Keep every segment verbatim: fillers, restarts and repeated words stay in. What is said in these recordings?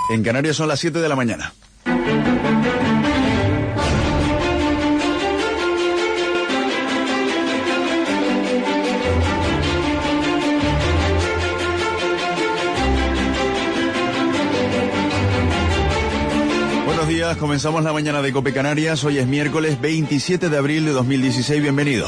En Canarias son las siete de la mañana. Buenos días, comenzamos la mañana de COPE Canarias. Hoy es miércoles veintisiete de abril de dos mil dieciséis. Bienvenidos.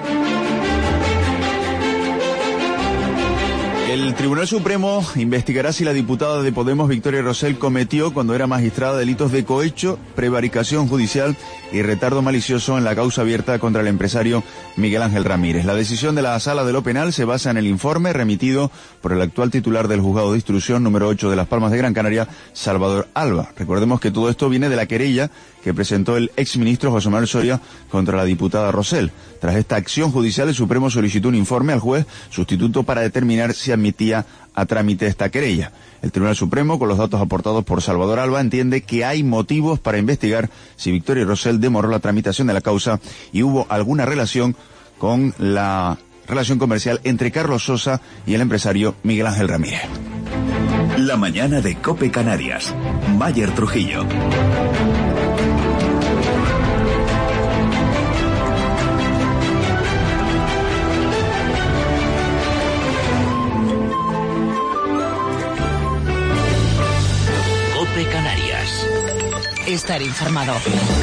El Tribunal Supremo investigará si la diputada de Podemos, Victoria Rosell, cometió, cuando era magistrada, delitos de cohecho, prevaricación judicial y retardo malicioso en la causa abierta contra el empresario Miguel Ángel Ramírez. La decisión de la Sala de lo Penal se basa en el informe remitido por el actual titular del Juzgado de Instrucción número ocho de Las Palmas de Gran Canaria, Salvador Alba. Recordemos que todo esto viene de la querella que presentó el exministro José Manuel Soria contra la diputada Rosell. Tras esta acción judicial, el Supremo solicitó un informe al juez sustituto para determinar si admitía a trámite esta querella. El Tribunal Supremo, con los datos aportados por Salvador Alba, entiende que hay motivos para investigar si Victoria Rosell demoró la tramitación de la causa y hubo alguna relación con la relación comercial entre Carlos Sosa y el empresario Miguel Ángel Ramírez. La mañana de COPE Canarias. Mayer Trujillo. COPE Canarias. Estar informado.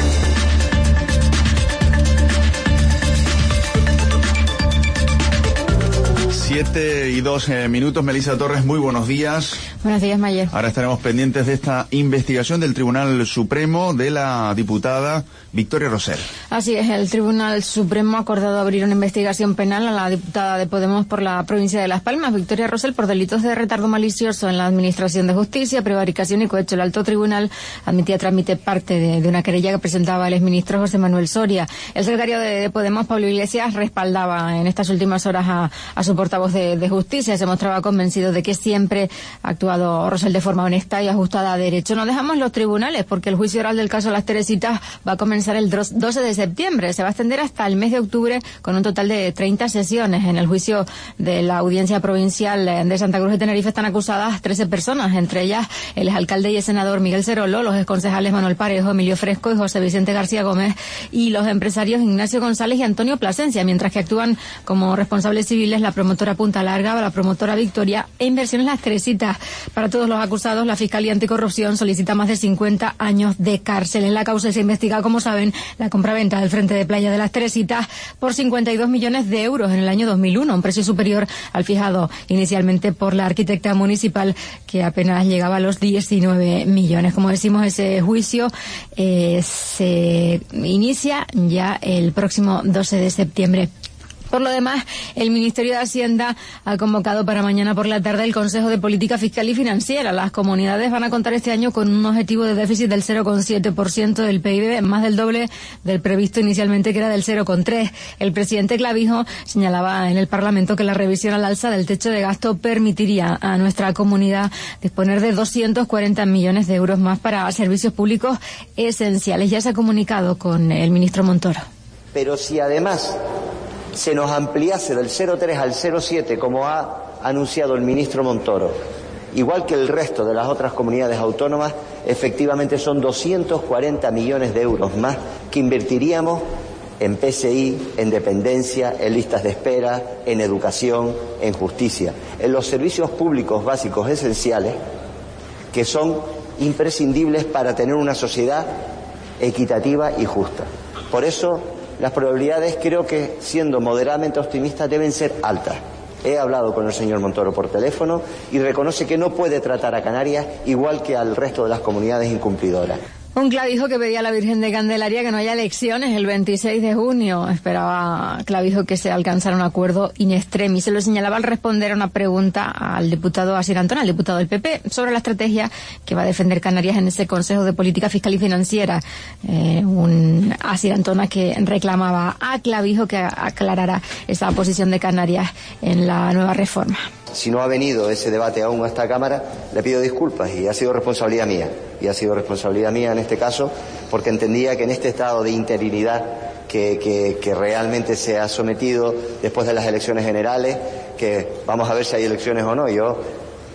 Siete y dos eh, minutos. Melissa Torres, muy buenos días. Buenos días, Mayer. Ahora estaremos pendientes de esta investigación del Tribunal Supremo de la diputada Victoria Rosell. Así es, el Tribunal Supremo ha acordado abrir una investigación penal a la diputada de Podemos por la provincia de Las Palmas, Victoria Rosell, por delitos de retardo malicioso en la administración de justicia, prevaricación y cohecho. El alto tribunal admitía trámite parte de, de una querella que presentaba el exministro José Manuel Soria. El secretario de, de Podemos, Pablo Iglesias, respaldaba en estas últimas horas a, a su portavoz de, de justicia. Se mostraba convencido de que siempre ha actuado Rosell de forma honesta y ajustada a derecho. No dejamos los tribunales porque el juicio oral del caso Las Teresitas va a comenzar el doce de septiembre. Se va a extender hasta el mes de octubre con un total de treinta sesiones. En el juicio de la Audiencia Provincial de Santa Cruz de Tenerife están acusadas trece personas, entre ellas el exalcalde y el senador Miguel Cerolo, los exconcejales Manuel Parejo, Emilio Fresco y José Vicente García Gómez y los empresarios Ignacio González y Antonio Plasencia, mientras que actúan como responsables civiles la promotora Punta Larga, la promotora Victoria e Inversiones Las Teresitas. Para todos los acusados, la Fiscalía Anticorrupción solicita más de cincuenta años de cárcel. En la causa se investiga, como saben, la compraventa del frente de playa de Las Teresitas por cincuenta y dos millones de euros en el año dos mil uno, un precio superior al fijado inicialmente por la arquitecta municipal, que apenas llegaba a los diecinueve millones. Como decimos, ese juicio eh, se inicia ya el próximo doce de septiembre. Por lo demás, el Ministerio de Hacienda ha convocado para mañana por la tarde el Consejo de Política Fiscal y Financiera. Las comunidades van a contar este año con un objetivo de déficit del cero coma siete por ciento del P I B, más del doble del previsto inicialmente, que era del cero coma tres por ciento. El presidente Clavijo señalaba en el Parlamento que la revisión al alza del techo de gasto permitiría a nuestra comunidad disponer de doscientos cuarenta millones de euros más para servicios públicos esenciales. Ya se ha comunicado con el ministro Montoro. Pero si además se nos ampliase del cero coma tres al cero coma siete, como ha anunciado el ministro Montoro, igual que el resto de las otras comunidades autónomas, efectivamente son doscientos cuarenta millones de euros más que invertiríamos en P S I, en dependencia, en listas de espera, en educación, en justicia, en los servicios públicos básicos esenciales que son imprescindibles para tener una sociedad equitativa y justa. Por eso, las probabilidades, creo que siendo moderadamente optimistas, deben ser altas. He hablado con el señor Montoro por teléfono y reconoce que no puede tratar a Canarias igual que al resto de las comunidades incumplidoras. Un Clavijo que pedía a la Virgen de Candelaria que no haya elecciones el veintiséis de junio. Esperaba Clavijo que se alcanzara un acuerdo in extremis. Se lo señalaba al responder a una pregunta al diputado Asier Antón, al diputado del P P, sobre la estrategia que va a defender Canarias en ese Consejo de Política Fiscal y Financiera. Eh, un Asier Antón que reclamaba a Clavijo que aclarara esa posición de Canarias en la nueva reforma. Si no ha venido ese debate aún a esta Cámara, le pido disculpas, y ha sido responsabilidad mía, y ha sido responsabilidad mía en este caso, porque entendía que en este estado de interinidad que, que, que realmente se ha sometido después de las elecciones generales, que vamos a ver si hay elecciones o no, yo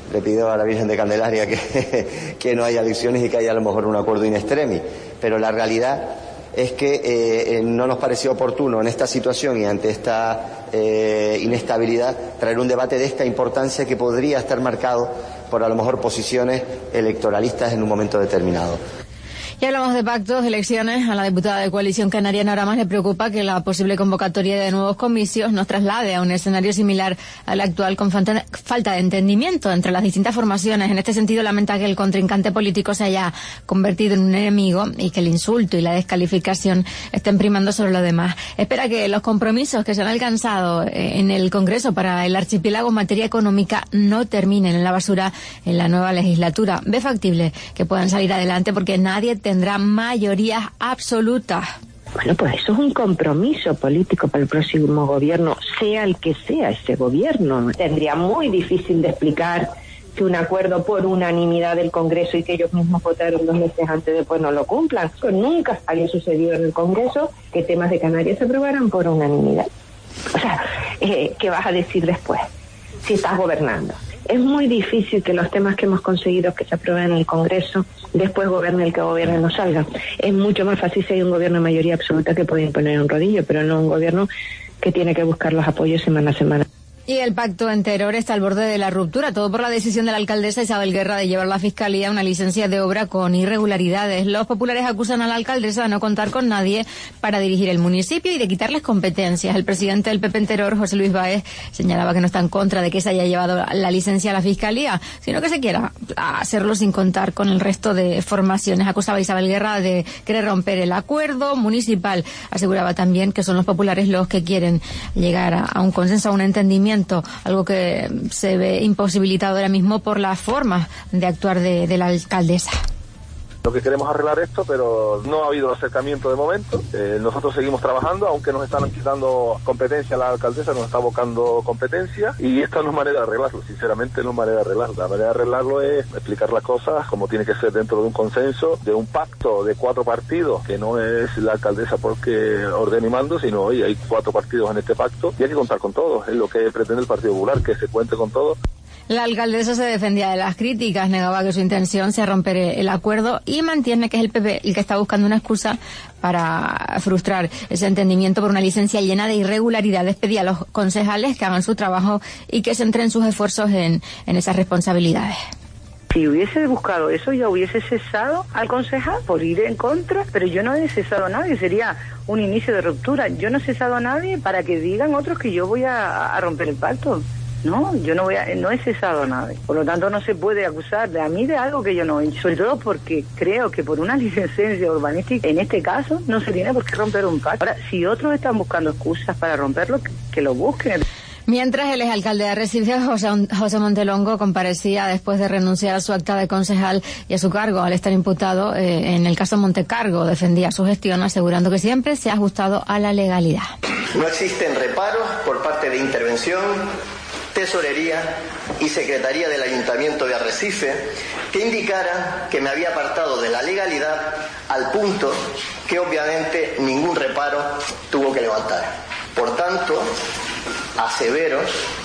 le pido a la Virgen de Candelaria que, que no haya elecciones y que haya a lo mejor un acuerdo in extremis, pero la realidad es que eh, no nos pareció oportuno en esta situación y ante esta eh, inestabilidad traer un debate de esta importancia que podría estar marcado por a lo mejor posiciones electoralistas en un momento determinado. Y hablamos de pactos, elecciones. A la diputada de Coalición Canaria nada más le preocupa que la posible convocatoria de nuevos comicios nos traslade a un escenario similar al actual con falta de entendimiento entre las distintas formaciones. En este sentido lamenta que el contrincante político se haya convertido en un enemigo y que el insulto y la descalificación estén primando sobre lo demás. Espera que los compromisos que se han alcanzado en el Congreso para el archipiélago en materia económica no terminen en la basura en la nueva legislatura. Ve factible que puedan salir adelante porque nadie tendrá mayorías absolutas. Bueno, pues eso es un compromiso político para el próximo gobierno, sea el que sea ese gobierno. Tendría muy difícil de explicar que un acuerdo por unanimidad del Congreso y que ellos mismos votaron dos meses antes después no lo cumplan. Eso nunca había sucedido en el Congreso que temas de Canarias se aprobaran por unanimidad. O sea, eh, ¿qué vas a decir después si estás gobernando? Es muy difícil que los temas que hemos conseguido que se aprueben en el Congreso, después gobierne el que gobierne no salga. Es mucho más fácil si hay un gobierno de mayoría absoluta que puede imponer un rodillo, pero no un gobierno que tiene que buscar los apoyos semana a semana. Y el pacto en Teror está al borde de la ruptura, todo por la decisión de la alcaldesa Isabel Guerra de llevar a la Fiscalía una licencia de obra con irregularidades. Los populares acusan a la alcaldesa de no contar con nadie para dirigir el municipio y de quitarles competencias. El presidente del P P en Teror, José Luis Báez, señalaba que no está en contra de que se haya llevado la licencia a la Fiscalía, sino que se quiera hacerlo sin contar con el resto de formaciones. Acusaba a Isabel Guerra de querer romper el acuerdo municipal. Aseguraba también que son los populares los que quieren llegar a, a un consenso, a un entendimiento, algo que se ve imposibilitado ahora mismo por la forma de actuar de, de la alcaldesa. Lo que queremos arreglar esto, pero no ha habido acercamiento de momento. Eh, nosotros seguimos trabajando, aunque nos están quitando competencia, la alcaldesa nos está abocando competencia y esta no es manera de arreglarlo, sinceramente no es manera de arreglarlo. La manera de arreglarlo es explicar las cosas como tiene que ser dentro de un consenso, de un pacto de cuatro partidos, que no es la alcaldesa porque ordena y mando, sino hoy hay cuatro partidos en este pacto y hay que contar con todos, es lo que pretende el Partido Popular, que se cuente con todos. La alcaldesa se defendía de las críticas, negaba que su intención sea romper el acuerdo y mantiene que es el P P el que está buscando una excusa para frustrar ese entendimiento por una licencia llena de irregularidades. Pedía a los concejales que hagan su trabajo y que centren sus esfuerzos en, en esas responsabilidades. Si hubiese buscado eso, ya hubiese cesado al concejal por ir en contra, pero yo no he cesado a nadie, sería un inicio de ruptura. Yo no he cesado a nadie para que digan otros que yo voy a, a romper el pacto. No, yo no voy a, no he cesado a nadie. Por lo tanto, no se puede acusar de a mí de algo que yo no he hecho. Sobre todo porque creo que por una licencia urbanística, en este caso, no se tiene por qué romper un pacto. Ahora, si otros están buscando excusas para romperlo, que, que lo busquen. Mientras el exalcalde de Arrecife, José, José Montelongo, comparecía después de renunciar a su acta de concejal y a su cargo al estar imputado eh, en el caso Montecargo, defendía su gestión asegurando que siempre se ha ajustado a la legalidad. No existen reparos por parte de Intervención, Tesorería y Secretaría del Ayuntamiento de Arrecife que indicaran que me había apartado de la legalidad al punto que obviamente ningún reparo tuvo que levantar. Por tanto, asevero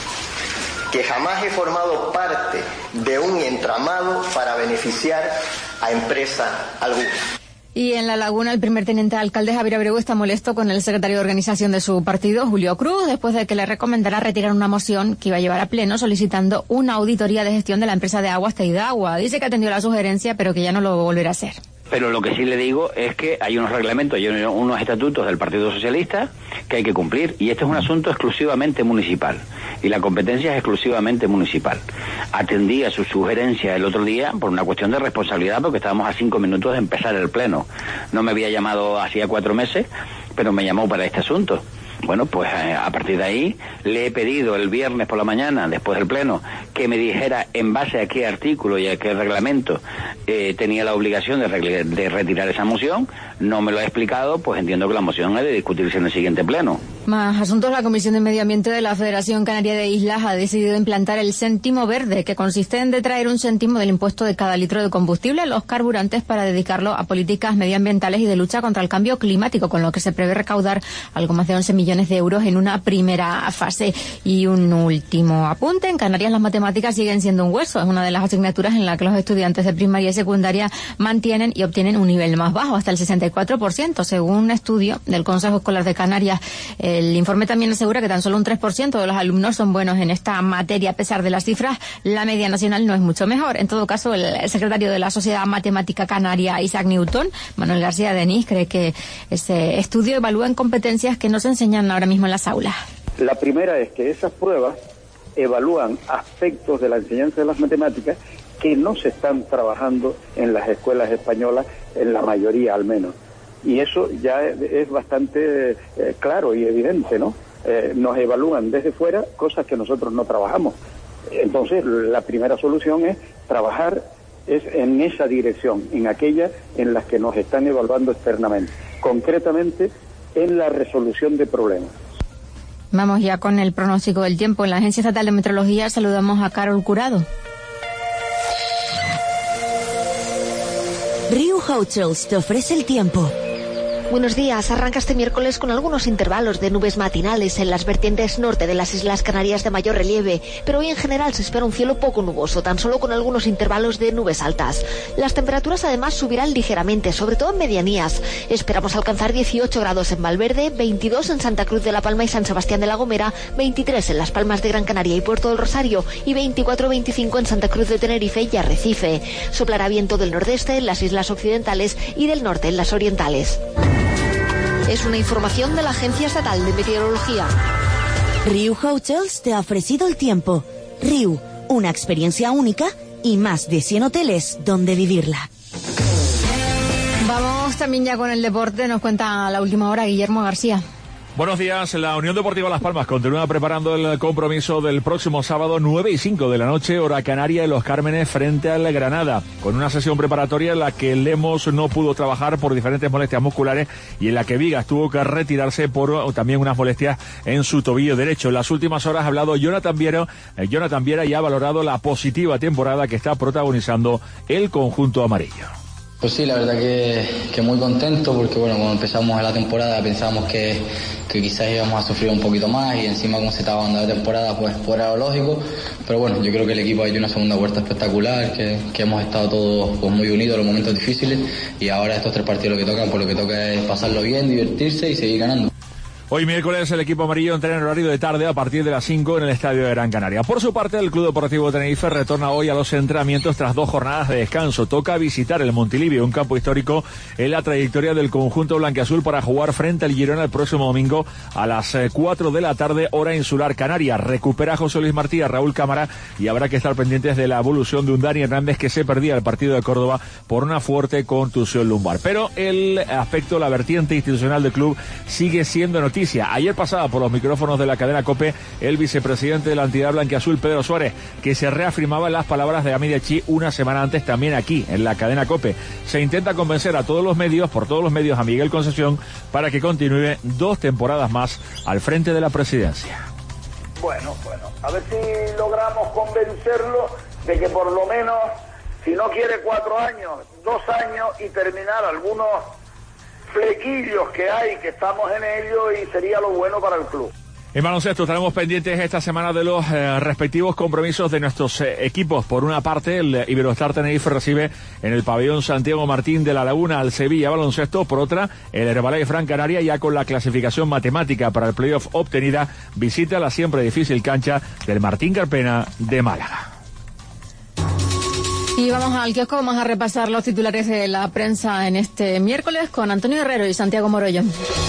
que jamás he formado parte de un entramado para beneficiar a empresa alguna. Y en La Laguna, el primer teniente de alcalde Javier Abreu está molesto con el secretario de organización de su partido, Julio Cruz, después de que le recomendara retirar una moción que iba a llevar a pleno solicitando una auditoría de gestión de la empresa de aguas Teidagua. Dice que atendió la sugerencia, pero que ya no lo volverá a hacer. Pero lo que sí le digo es que hay unos reglamentos y unos estatutos del Partido Socialista que hay que cumplir, y este es un asunto exclusivamente municipal y la competencia es exclusivamente municipal. Atendí a su sugerencia el otro día por una cuestión de responsabilidad, porque estábamos a cinco minutos de empezar el pleno. No me había llamado hacía cuatro meses, pero me llamó para este asunto. Bueno, pues eh, a partir de ahí le he pedido el viernes por la mañana, después del pleno, que me dijera en base a qué artículo y a qué reglamento eh, tenía la obligación de, de retirar esa moción. No me lo ha explicado, pues entiendo que la moción ha de discutirse en el siguiente pleno. Más asuntos. La Comisión de Medio Ambiente de la Federación Canaria de Islas ha decidido implantar el céntimo verde, que consiste en detraer un céntimo del impuesto de cada litro de combustible a los carburantes para dedicarlo a políticas medioambientales y de lucha contra el cambio climático, con lo que se prevé recaudar algo más de once millones millones de euros en una primera fase. Y un último apunte, en Canarias las matemáticas siguen siendo un hueso, es una de las asignaturas en la que los estudiantes de primaria y secundaria mantienen y obtienen un nivel más bajo, hasta el sesenta y cuatro por ciento, según un estudio del Consejo Escolar de Canarias. El informe también asegura que tan solo un tres por ciento de los alumnos son buenos en esta materia. A pesar de las cifras, la media nacional no es mucho mejor. En todo caso, el secretario de la Sociedad Matemática Canaria, Isaac Newton, Manuel García Denis, cree que ese estudio evalúa en competencias que no se enseñan ahora mismo en las aulas. La primera es que esas pruebas evalúan aspectos de la enseñanza de las matemáticas que no se están trabajando en las escuelas españolas, en la mayoría al menos. Y eso ya es bastante eh, claro y evidente, ¿no? Eh, nos evalúan desde fuera cosas que nosotros no trabajamos. Entonces, la primera solución es trabajar es en esa dirección, en aquellas en las que nos están evaluando externamente, concretamente en la resolución de problemas. Vamos ya con el pronóstico del tiempo. En la Agencia Estatal de Meteorología saludamos a Carol Curado. Riu Hotels te ofrece el tiempo. Buenos días. Arranca este miércoles con algunos intervalos de nubes matinales en las vertientes norte de las Islas Canarias de mayor relieve, pero hoy en general se espera un cielo poco nuboso, tan solo con algunos intervalos de nubes altas. Las temperaturas además subirán ligeramente, sobre todo en medianías. Esperamos alcanzar dieciocho grados en Valverde, veintidós en Santa Cruz de la Palma y San Sebastián de la Gomera, veintitrés en Las Palmas de Gran Canaria y Puerto del Rosario y veinticuatro a veinticinco en Santa Cruz de Tenerife y Arrecife. Soplará viento del nordeste en las islas occidentales y del norte en las orientales. Es una información de la Agencia Estatal de Meteorología. Riu Hotels te ha ofrecido el tiempo. Riu, una experiencia única y más de cien hoteles donde vivirla. Vamos también ya con el deporte, nos cuenta a la última hora Guillermo García. Buenos días. La Unión Deportiva Las Palmas continúa preparando el compromiso del próximo sábado nueve y cinco de la noche, hora canaria, en Los Cármenes frente al Granada, con una sesión preparatoria en la que Lemos no pudo trabajar por diferentes molestias musculares y en la que Vigas tuvo que retirarse por también unas molestias en su tobillo derecho. En las últimas horas ha hablado Jonathan Viera, eh, Jonathan Viera y ha valorado la positiva temporada que está protagonizando el conjunto amarillo. Pues sí, la verdad que, que muy contento porque bueno, cuando empezamos la temporada pensábamos que, que quizás íbamos a sufrir un poquito más y encima como se estaba dando la temporada pues, pues era lo lógico, pero bueno, yo creo que el equipo ha hecho una segunda vuelta espectacular, que, que hemos estado todos pues, muy unidos en los momentos difíciles y ahora estos tres partidos lo que tocan, pues lo que toca es pasarlo bien, divertirse y seguir ganando. Hoy miércoles el equipo amarillo entrena en horario de tarde a partir de las cinco en el Estadio de Gran Canaria. Por su parte, el Club Deportivo Tenerife retorna hoy a los entrenamientos tras dos jornadas de descanso. Toca visitar el Montilivi, un campo histórico en la trayectoria del conjunto blanquiazul para jugar frente al Girona el próximo domingo a las cuatro de la tarde, hora insular canaria. Recupera a José Luis Martí, a Raúl Cámara y habrá que estar pendientes de la evolución de un Dani Hernández que se perdía el partido de Córdoba por una fuerte contusión lumbar. Pero el aspecto, la vertiente institucional del club sigue siendo noticia. Ayer pasaba por los micrófonos de la cadena COPE el vicepresidente de la entidad blanquiazul, Pedro Suárez, que se reafirmaba en las palabras de Amí Chi una semana antes también aquí, en la cadena COPE. Se intenta convencer a todos los medios, por todos los medios, a Miguel Concepción para que continúe dos temporadas más al frente de la presidencia. Bueno, bueno, a ver si logramos convencerlo de que por lo menos, si no quiere cuatro años, dos años y terminar algunos flequillos que hay, que estamos en ello y sería lo bueno para el club. En baloncesto estaremos pendientes esta semana de los eh, respectivos compromisos de nuestros eh, equipos. Por una parte, el Iberostar Tenerife recibe en el pabellón Santiago Martín de la Laguna al Sevilla Baloncesto. Por otra, el Herbalife Gran Canaria, ya con la clasificación matemática para el playoff obtenida, visita la siempre difícil cancha del Martín Carpena de Málaga. Y vamos al kiosco, vamos a repasar los titulares de la prensa en este miércoles con Antonio Herrero y Santiago Morollo.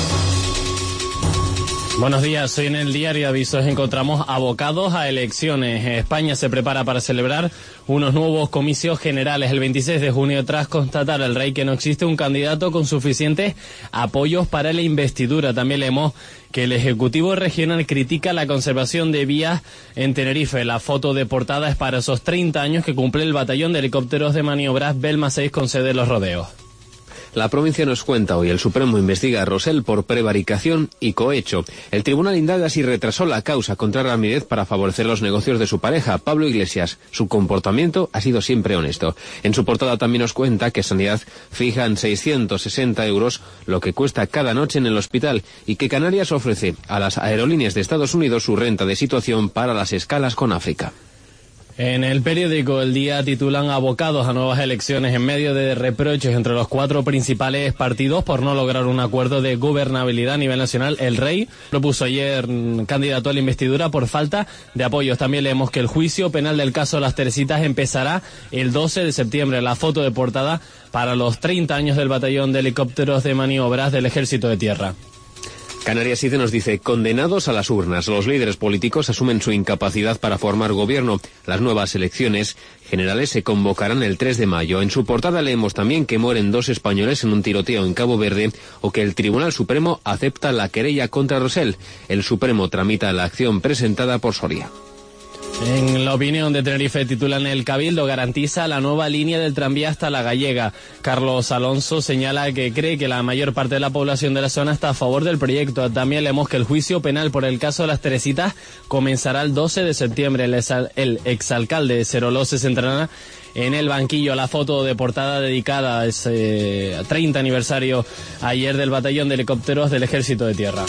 Buenos días, hoy en el diario Avisos encontramos abocados a elecciones. España se prepara para celebrar unos nuevos comicios generales el veintiséis de junio tras constatar el rey que no existe un candidato con suficientes apoyos para la investidura. También leemos que el Ejecutivo Regional critica la conservación de vías en Tenerife. La foto de portada es para esos treinta años que cumple el batallón de helicópteros de maniobras Belma seis con sede en Los Rodeos. La provincia nos cuenta hoy, el Supremo investiga a Rosell por prevaricación y cohecho. El tribunal indaga si retrasó la causa contra Ramírez para favorecer los negocios de su pareja, Pablo Iglesias. Su comportamiento ha sido siempre honesto. En su portada también nos cuenta que Sanidad fija en seiscientos sesenta euros lo que cuesta cada noche en el hospital y que Canarias ofrece a las aerolíneas de Estados Unidos su renta de situación para las escalas con África. En el periódico El Día titulan abocados a nuevas elecciones en medio de reproches entre los cuatro principales partidos por no lograr un acuerdo de gobernabilidad a nivel nacional. El Rey propuso ayer candidato a la investidura por falta de apoyos. También leemos que el juicio penal del caso Las Teresitas empezará el doce de septiembre. La foto de portada para los treinta años del batallón de helicópteros de maniobras del Ejército de Tierra. Canarias siete nos dice, condenados a las urnas, los líderes políticos asumen su incapacidad para formar gobierno. Las nuevas elecciones generales se convocarán el tres de mayo. En su portada leemos también que mueren dos españoles en un tiroteo en Cabo Verde o que el Tribunal Supremo acepta la querella contra Rosell. El Supremo tramita la acción presentada por Soria. En La Opinión de Tenerife titulan el Cabildo garantiza la nueva línea del tranvía hasta La Gallega. Carlos Alonso señala que cree que la mayor parte de la población de la zona está a favor del proyecto. También leemos que el juicio penal por el caso de Las Teresitas comenzará el doce de septiembre. El, ex, el exalcalde de Ceroló se centrará en el banquillo. La foto de portada dedicada a ese treinta aniversario ayer del batallón de helicópteros del Ejército de Tierra.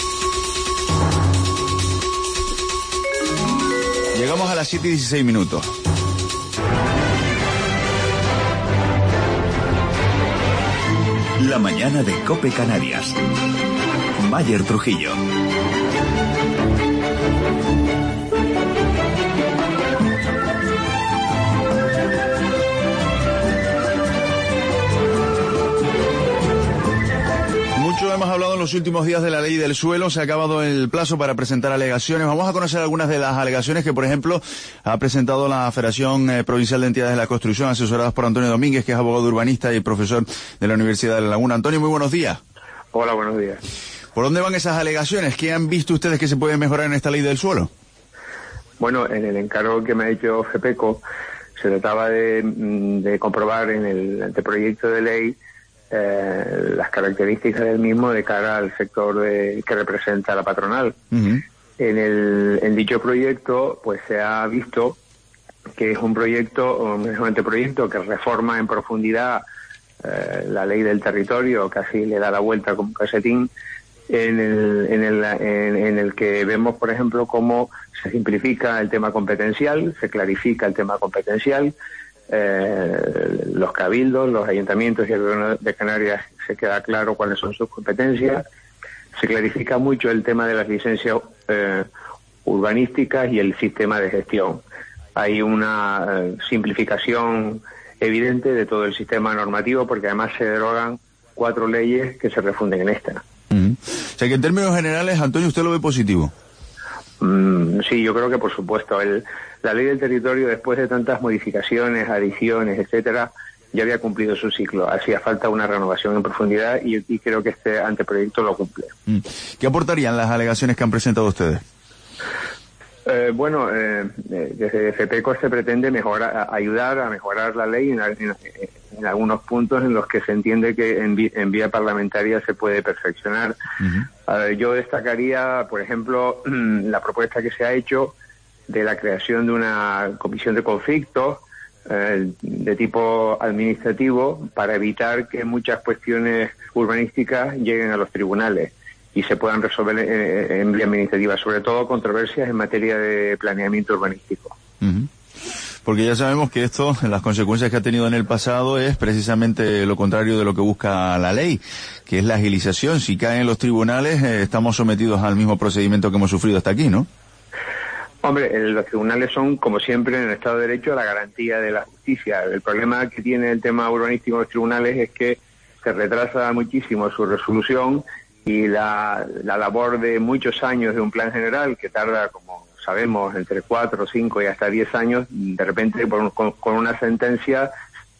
Llegamos a las siete y dieciséis minutos. La mañana de COPE Canarias. Mayer Trujillo. Mucho hemos hablado en los últimos días de la ley del suelo, se ha acabado el plazo para presentar alegaciones. Vamos a conocer algunas de las alegaciones que, por ejemplo, ha presentado la Federación eh, Provincial de Entidades de la Construcción, asesoradas por Antonio Domínguez, que es abogado urbanista y profesor de la Universidad de La Laguna. Antonio, muy buenos días. Hola, buenos días. ¿Por dónde van esas alegaciones? ¿Qué han visto ustedes que se puede mejorar en esta ley del suelo? Bueno, en el encargo que me ha hecho FEPECO se trataba de, de comprobar en el anteproyecto de ley Eh, las características del mismo de cara al sector de, que representa la patronal. Uh-huh. En el en dicho proyecto, pues se ha visto que es un proyecto, un anteproyecto que reforma en profundidad eh, la ley del territorio, casi le da la vuelta como un calcetín, en el, en el, en, en el que vemos, por ejemplo, cómo se simplifica el tema competencial, se clarifica el tema competencial. Eh, los cabildos, los ayuntamientos y el gobierno de Canarias se queda claro cuáles son sus competencias. Se clarifica mucho el tema de las licencias eh, urbanísticas y el sistema de gestión. Hay una eh, simplificación evidente de todo el sistema normativo porque además se derogan cuatro leyes que se refunden en esta. Uh-huh. O sea que en términos generales, Antonio, ¿usted lo ve positivo? Mm, sí, yo creo que por supuesto. El, la ley del territorio, después de tantas modificaciones, adiciones, etcétera, ya había cumplido su ciclo. Hacía falta una renovación en profundidad y, y creo que este anteproyecto lo cumple. ¿Qué aportarían las alegaciones que han presentado ustedes? Eh, bueno, eh, desde FEPECO se pretende mejorar, a, ayudar a mejorar la ley en, en, en algunos puntos en los que se entiende que en, vi, en vía parlamentaria se puede perfeccionar. Uh-huh. Eh, yo destacaría, por ejemplo, la propuesta que se ha hecho de la creación de una comisión de conflictos eh, de tipo administrativo para evitar que muchas cuestiones urbanísticas lleguen a los tribunales y se puedan resolver eh, en vía administrativa, sobre todo controversias en materia de planeamiento urbanístico. Uh-huh. Porque ya sabemos que esto, las consecuencias que ha tenido en el pasado, es precisamente lo contrario de lo que busca la ley, que es la agilización. Si caen en los tribunales, eh, estamos sometidos al mismo procedimiento que hemos sufrido hasta aquí, ¿no? Hombre, eh, los tribunales son, como siempre, en el Estado de Derecho, la garantía de la justicia. El problema que tiene el tema urbanístico en los tribunales es que se retrasa muchísimo su resolución y la, la labor de muchos años de un plan general, que tarda, como sabemos, entre cuatro, cinco y hasta diez años, de repente por un, con, con una sentencia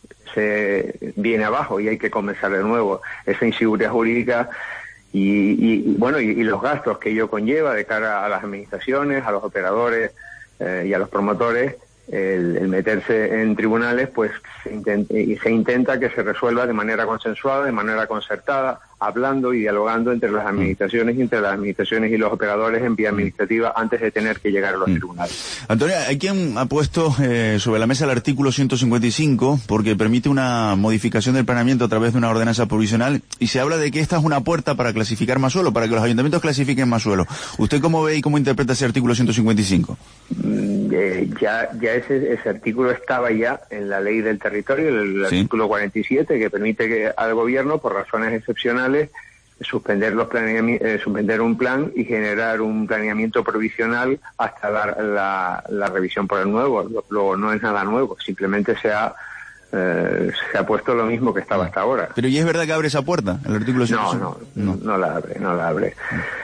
se viene abajo y hay que comenzar de nuevo. Esa inseguridad jurídica y, y bueno y, y los gastos que ello conlleva de cara a las administraciones, a los operadores eh, y a los promotores, el, el meterse en tribunales, pues se intenta, y se intenta que se resuelva de manera consensuada, de manera concertada, hablando y dialogando entre las administraciones y entre las administraciones y los operadores en vía administrativa antes de tener que llegar a los mm. tribunales. Antonio, hay quien ha puesto eh, sobre la mesa el artículo ciento cincuenta y cinco porque permite una modificación del planeamiento a través de una ordenanza provisional y se habla de que esta es una puerta para clasificar más suelo, para que los ayuntamientos clasifiquen más suelo. ¿Usted cómo ve y cómo interpreta ese artículo ciento cincuenta y cinco? Mm, eh, ya ya ese, ese artículo estaba ya en la ley del territorio, el, el ¿Sí? artículo cuarenta y siete, que permite que al gobierno, por razones excepcionales, suspender los eh, suspender un plan y generar un planeamiento provisional hasta la, la, la revisión por el nuevo. Luego no es nada nuevo, simplemente se ha eh, se ha puesto lo mismo que estaba hasta ahora. Pero ¿y es verdad que abre esa puerta el artículo ciento cincuenta y cinco? No, no, no, no la abre, no la abre.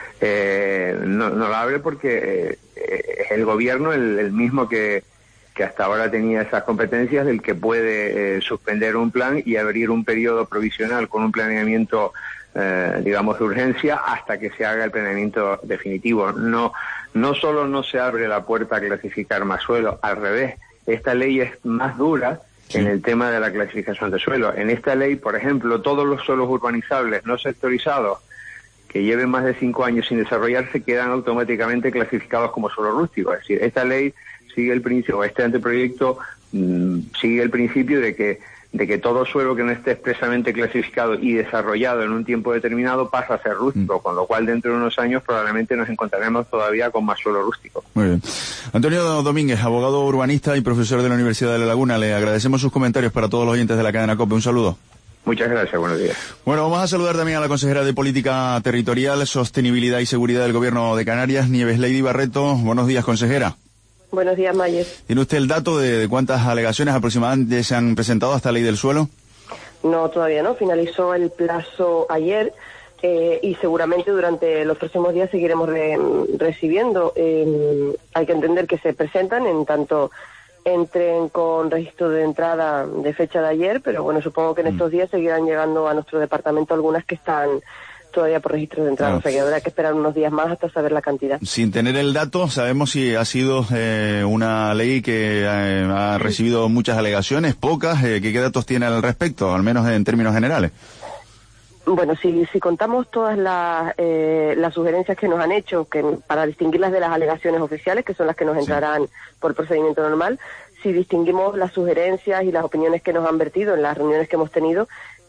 Eh, no, no la abre porque eh, es el gobierno el, el mismo que que hasta ahora tenía esas competencias, del que puede eh, suspender un plan y abrir un periodo provisional con un planeamiento, eh, digamos, de urgencia hasta que se haga el planeamiento definitivo. No, no solo no se abre la puerta a clasificar más suelo, al revés, esta ley es más dura sí. en el tema de la clasificación de suelo. En esta ley, por ejemplo, todos los suelos urbanizables no sectorizados que lleven más de cinco años sin desarrollarse quedan automáticamente clasificados como suelo rústico. Es decir, esta ley sigue el principio, este anteproyecto mmm, sigue el principio de que de que todo suelo que no esté expresamente clasificado y desarrollado en un tiempo determinado pasa a ser rústico, mm. con lo cual dentro de unos años probablemente nos encontraremos todavía con más suelo rústico. Muy bien. Antonio Domínguez, abogado urbanista y profesor de la Universidad de La Laguna, le agradecemos sus comentarios para todos los oyentes de la cadena COPE. Un saludo. Muchas gracias, buenos días. Bueno, vamos a saludar también a la consejera de Política Territorial, Sostenibilidad y Seguridad del Gobierno de Canarias, Nieves Lady Barreto. Buenos días, consejera. Buenos días, Mayer. ¿Tiene usted el dato de, de cuántas alegaciones aproximadamente se han presentado a esta ley del suelo? No, todavía no. Finalizó el plazo ayer eh, y seguramente durante los próximos días seguiremos re, recibiendo. Eh, hay que entender que se presentan en tanto entren con registro de entrada de fecha de ayer, pero bueno, supongo que en estos días seguirán llegando a nuestro departamento algunas que están todavía por registro de entrada, claro. O sea que habrá que esperar unos días más hasta saber la cantidad. Sin tener el dato, ¿sabemos si ha sido eh, una ley que eh, ha recibido muchas alegaciones, pocas? Eh, ¿qué, ¿Qué datos tiene al respecto, al menos en términos generales? Bueno, si, si contamos todas las, eh, las sugerencias que nos han hecho, que para distinguirlas de las alegaciones oficiales, que son las que nos entrarán sí. por procedimiento normal, si distinguimos las sugerencias y las opiniones que nos han vertido en las reuniones que hemos tenido,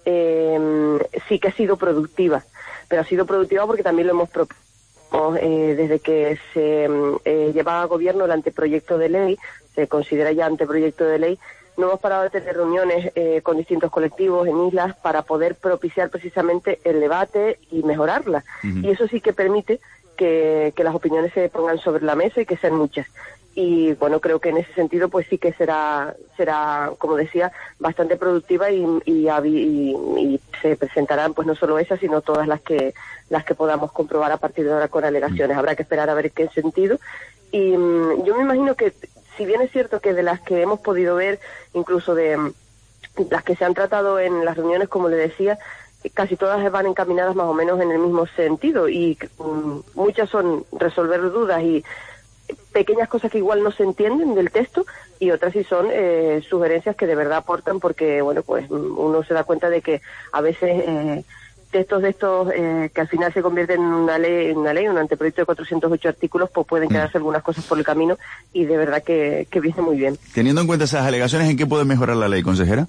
eh, sí que ha sido productiva. Pero ha sido productiva porque también lo hemos propuesto eh, desde que se eh, lleva a gobierno el anteproyecto de ley, se considera ya anteproyecto de ley. No hemos parado de tener reuniones eh, con distintos colectivos en islas para poder propiciar precisamente el debate y mejorarla. Uh-huh. Y eso sí que permite que, que las opiniones se pongan sobre la mesa y que sean muchas. Y bueno, creo que en ese sentido pues sí que será, será como decía, bastante productiva y, y, y, y se presentarán pues no solo esas, sino todas las que las que podamos comprobar a partir de ahora con alegaciones. Habrá que esperar a ver qué sentido. Y um, yo me imagino que, si bien es cierto que de las que hemos podido ver, incluso de um, las que se han tratado en las reuniones, como le decía, casi todas van encaminadas más o menos en el mismo sentido y um, muchas son resolver dudas y pequeñas cosas que igual no se entienden del texto y otras sí son eh, sugerencias que de verdad aportan porque, bueno, pues uno se da cuenta de que a veces eh, textos de estos eh, que al final se convierten en una ley, en una ley, un anteproyecto de cuatrocientos ocho artículos, pues pueden quedarse algunas cosas por el camino y de verdad que, que viene muy bien. Teniendo en cuenta esas alegaciones, ¿en qué puede mejorar la ley, consejera?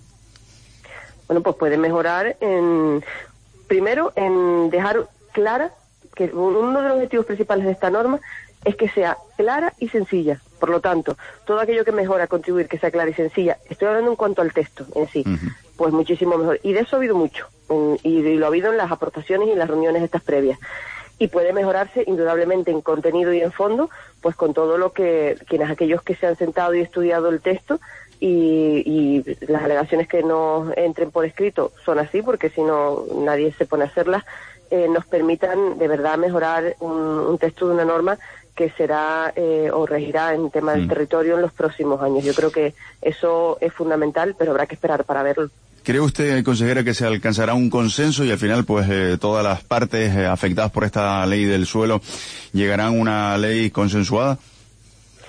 Bueno, pues puede mejorar en, primero, en dejar clara que uno de los objetivos principales de esta norma es que sea clara y sencilla. Por lo tanto, todo aquello que mejora contribuir que sea clara y sencilla, estoy hablando en cuanto al texto en sí, uh-huh. pues muchísimo mejor. Y de eso ha habido mucho, y, y lo ha habido en las aportaciones y en las reuniones estas previas. Y puede mejorarse indudablemente en contenido y en fondo, pues con todo lo que, quienes aquellos que se han sentado y estudiado el texto, y, y las alegaciones que no entren por escrito son así, porque si no nadie se pone a hacerlas, eh, nos permitan de verdad mejorar un, un texto de una norma que será eh, o regirá en tema del mm. territorio en los próximos años. Yo creo que eso es fundamental, pero habrá que esperar para verlo. ¿Cree usted, consejera, que se alcanzará un consenso y al final pues eh, todas las partes eh, afectadas por esta ley del suelo llegarán a una ley consensuada?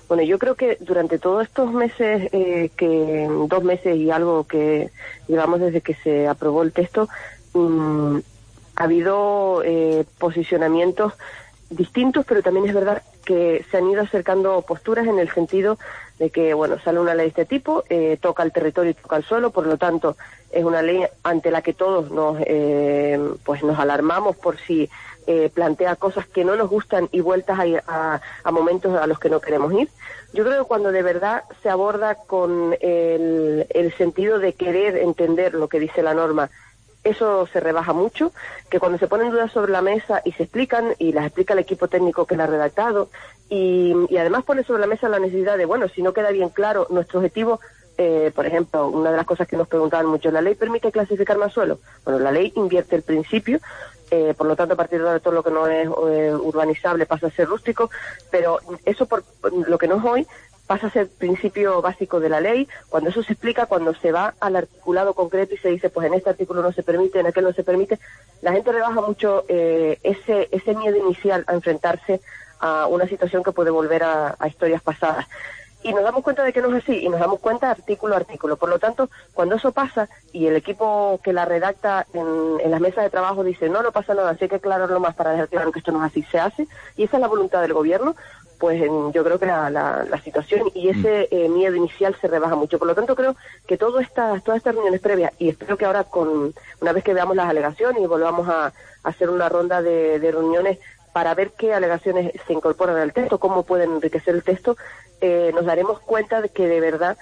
Bueno, yo creo que durante todos estos meses, eh, que dos meses y algo que llevamos desde que se aprobó el texto, mmm, ha habido eh, posicionamientos distintos, pero también es verdad que se han ido acercando posturas en el sentido de que, bueno, sale una ley de este tipo, eh, toca el territorio y toca el suelo, por lo tanto, es una ley ante la que todos nos, eh, pues nos alarmamos por si eh, plantea cosas que no nos gustan y vueltas a, a, a momentos a los que no queremos ir. Yo creo que cuando de verdad se aborda con el, el sentido de querer entender lo que dice la norma, eso se rebaja mucho, que cuando se ponen dudas sobre la mesa y se explican, y las explica el equipo técnico que la ha redactado, y, y además pone sobre la mesa la necesidad de, bueno, si no queda bien claro nuestro objetivo, eh, por ejemplo, una de las cosas que nos preguntaban mucho, ¿la ley permite clasificar más suelo? Bueno, la ley invierte el principio, eh, por lo tanto, a partir de ahora todo lo que no es eh, urbanizable pasa a ser rústico, pero eso por, por lo que no es hoy, pasa a ser principio básico de la ley. Cuando eso se explica, cuando se va al articulado concreto y se dice, pues en este artículo no se permite, en aquel no se permite, la gente rebaja mucho eh, ese ese miedo inicial a enfrentarse a una situación que puede volver a, a historias pasadas. Y nos damos cuenta de que no es así, y nos damos cuenta artículo a artículo. Por lo tanto, cuando eso pasa y el equipo que la redacta en, en las mesas de trabajo dice, no, no pasa nada, así hay que aclararlo más para dejar claro que esto no es así, se hace, y esa es la voluntad del gobierno, pues en, yo creo que la, la, la situación y ese eh, miedo inicial se rebaja mucho. Por lo tanto, creo que todo esta, todas estas reuniones previas, y espero que ahora, con una vez que veamos las alegaciones y volvamos a, a hacer una ronda de, de reuniones para ver qué alegaciones se incorporan al texto, cómo pueden enriquecer el texto, eh, nos daremos cuenta de que de verdad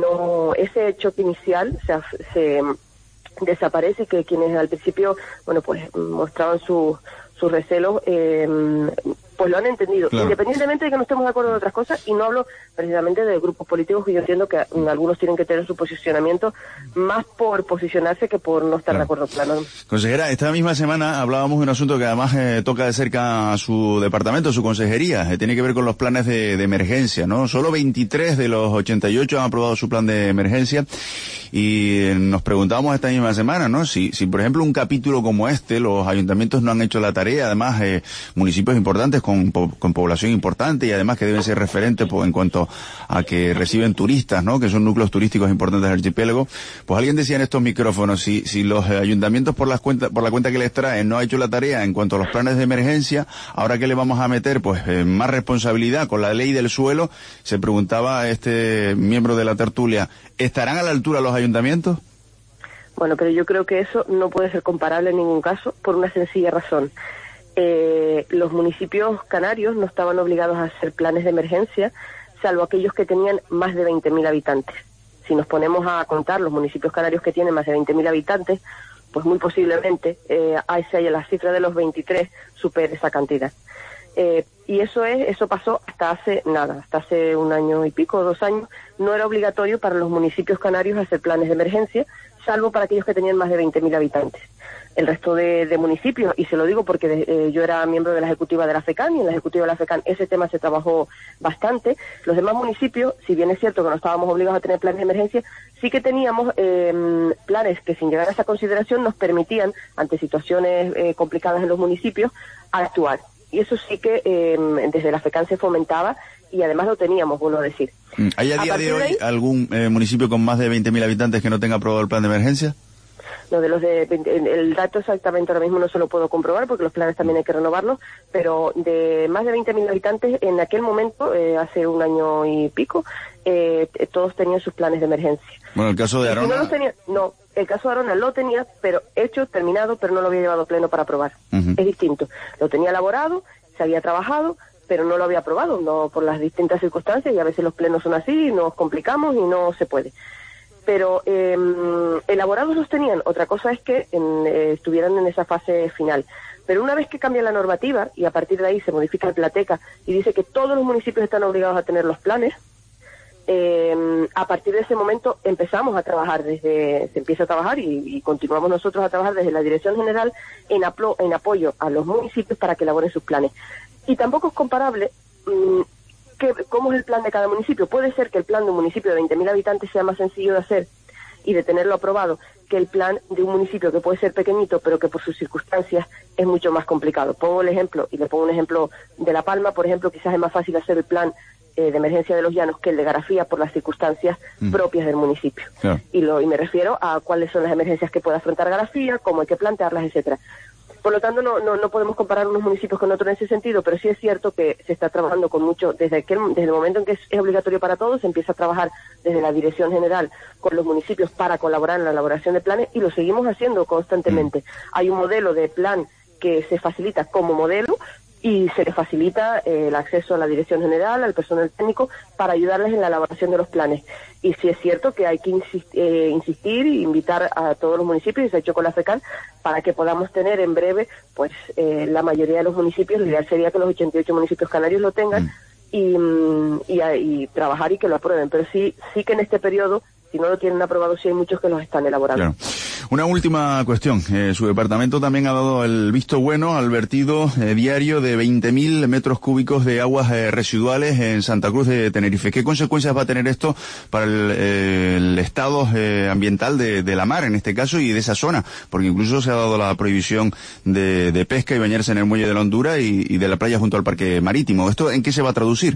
no ese choque inicial se, se desaparece, y que quienes al principio, bueno, pues mostraban sus sus recelos, eh, pues lo han entendido, claro, independientemente de que no estemos de acuerdo en otras cosas, y no hablo precisamente de grupos políticos, que yo entiendo que algunos tienen que tener su posicionamiento más por posicionarse que por no estar, claro, de acuerdo plano. Consejera, esta misma semana hablábamos de un asunto que además eh, toca de cerca a su departamento, su consejería, eh, tiene que ver con los planes de, de emergencia, ¿no? Solo veintitrés de los ochenta y ocho han aprobado su plan de emergencia, y eh, nos preguntábamos esta misma semana, ¿no? Si, si por ejemplo un capítulo como este, los ayuntamientos no han hecho la tarea, además eh, municipios importantes con, con población importante, y además que deben ser referentes pues, en cuanto a que reciben turistas, ¿no? Que son núcleos turísticos importantes del archipiélago. Pues alguien decía en estos micrófonos, si, si los ayuntamientos por las cuentas, por la cuenta que les traen no ha hecho la tarea en cuanto a los planes de emergencia, ahora que le vamos a meter pues eh, más responsabilidad con la ley del suelo, se preguntaba este miembro de la tertulia, ¿estarán a la altura los ayuntamientos? Bueno, pero yo creo que eso no puede ser comparable en ningún caso, por una sencilla razón. Eh, los municipios canarios no estaban obligados a hacer planes de emergencia, salvo aquellos que tenían más de veinte mil habitantes. Si nos ponemos a contar los municipios canarios que tienen más de veinte mil habitantes, pues muy posiblemente eh, ahí se haya la cifra de los veintitrés supere esa cantidad. Eh, y eso es, eso pasó hasta hace nada, hasta hace un año y pico, dos años, no era obligatorio para los municipios canarios hacer planes de emergencia, salvo para aquellos que tenían más de veinte mil habitantes. El resto de, de municipios, y se lo digo porque de, eh, yo era miembro de la ejecutiva de la FECAN, y en la ejecutiva de la FECAN ese tema se trabajó bastante. Los demás municipios, si bien es cierto que no estábamos obligados a tener planes de emergencia, sí que teníamos eh, planes que, sin llegar a esa consideración, nos permitían, ante situaciones eh, complicadas en los municipios, actuar. Y eso sí que eh, desde la FECAN se fomentaba, y además lo teníamos, vuelvo a decir. ¿Hay a día de hoy algún eh, municipio con más de veinte mil habitantes que no tenga aprobado el plan de emergencia? No, de los de, el dato exactamente ahora mismo no se lo puedo comprobar porque los planes también hay que renovarlos, pero de más de veinte mil habitantes en aquel momento, eh, hace un año y pico, eh, todos tenían sus planes de emergencia. Bueno, el caso de Arona... No, los tenía, no, el caso de Arona lo tenía, pero hecho, terminado, pero no lo había llevado pleno para aprobar. Uh-huh. Es distinto. Lo tenía elaborado, se había trabajado, pero no lo había aprobado, no, por las distintas circunstancias, y a veces los plenos son así, nos complicamos y no se puede. Pero eh, elaborados los tenían. Otra cosa es que en, eh, estuvieran en esa fase final. Pero una vez que cambia la normativa, y a partir de ahí se modifica el Plateca y dice que todos los municipios están obligados a tener los planes, eh, a partir de ese momento empezamos a trabajar, desde se empieza a trabajar y, y continuamos nosotros a trabajar desde la Dirección General en, aplo, en apoyo a los municipios para que elaboren sus planes. Y tampoco es comparable... Mmm, Que, ¿cómo es el plan de cada municipio? Puede ser que el plan de un municipio de veinte mil habitantes sea más sencillo de hacer y de tenerlo aprobado que el plan de un municipio que puede ser pequeñito pero que por sus circunstancias es mucho más complicado. Pongo el ejemplo, y le pongo un ejemplo de La Palma, por ejemplo, quizás es más fácil hacer el plan eh, de emergencia de los llanos que el de Garafía por las circunstancias mm. propias del municipio. Claro. Y, lo, y me refiero a cuáles son las emergencias que puede afrontar Garafía, cómo hay que plantearlas, etcétera. Por lo tanto, no, no, no podemos comparar unos municipios con otros en ese sentido, pero sí es cierto que se está trabajando con mucho, desde, que, desde el momento en que es, es obligatorio para todos, se empieza a trabajar desde la Dirección General con los municipios para colaborar en la elaboración de planes, y lo seguimos haciendo constantemente. Mm. Hay un modelo de plan que se facilita como modelo, y se les facilita eh, el acceso a la Dirección General, al personal técnico, para ayudarles en la elaboración de los planes. Y sí es cierto que hay que insist eh, insistir e invitar a todos los municipios, y se ha hecho con la FECAN, para que podamos tener en breve, pues, eh, la mayoría de los municipios. Lo ideal sería que los ochenta y ocho municipios canarios lo tengan, mm. y, y, y trabajar y que lo aprueben. Pero sí, sí que en este periodo, si no lo tienen aprobado, sí hay muchos que los están elaborando. Claro. Una última cuestión. Eh, su departamento también ha dado el visto bueno al vertido eh, diario de veinte mil metros cúbicos de aguas eh, residuales en Santa Cruz de Tenerife. ¿Qué consecuencias va a tener esto para el, eh, el estado eh, ambiental de, de la mar, en este caso, y de esa zona? Porque incluso se ha dado la prohibición de, de pesca y bañarse en el muelle de la Hondura y, y de la playa junto al parque marítimo. ¿Esto en qué se va a traducir?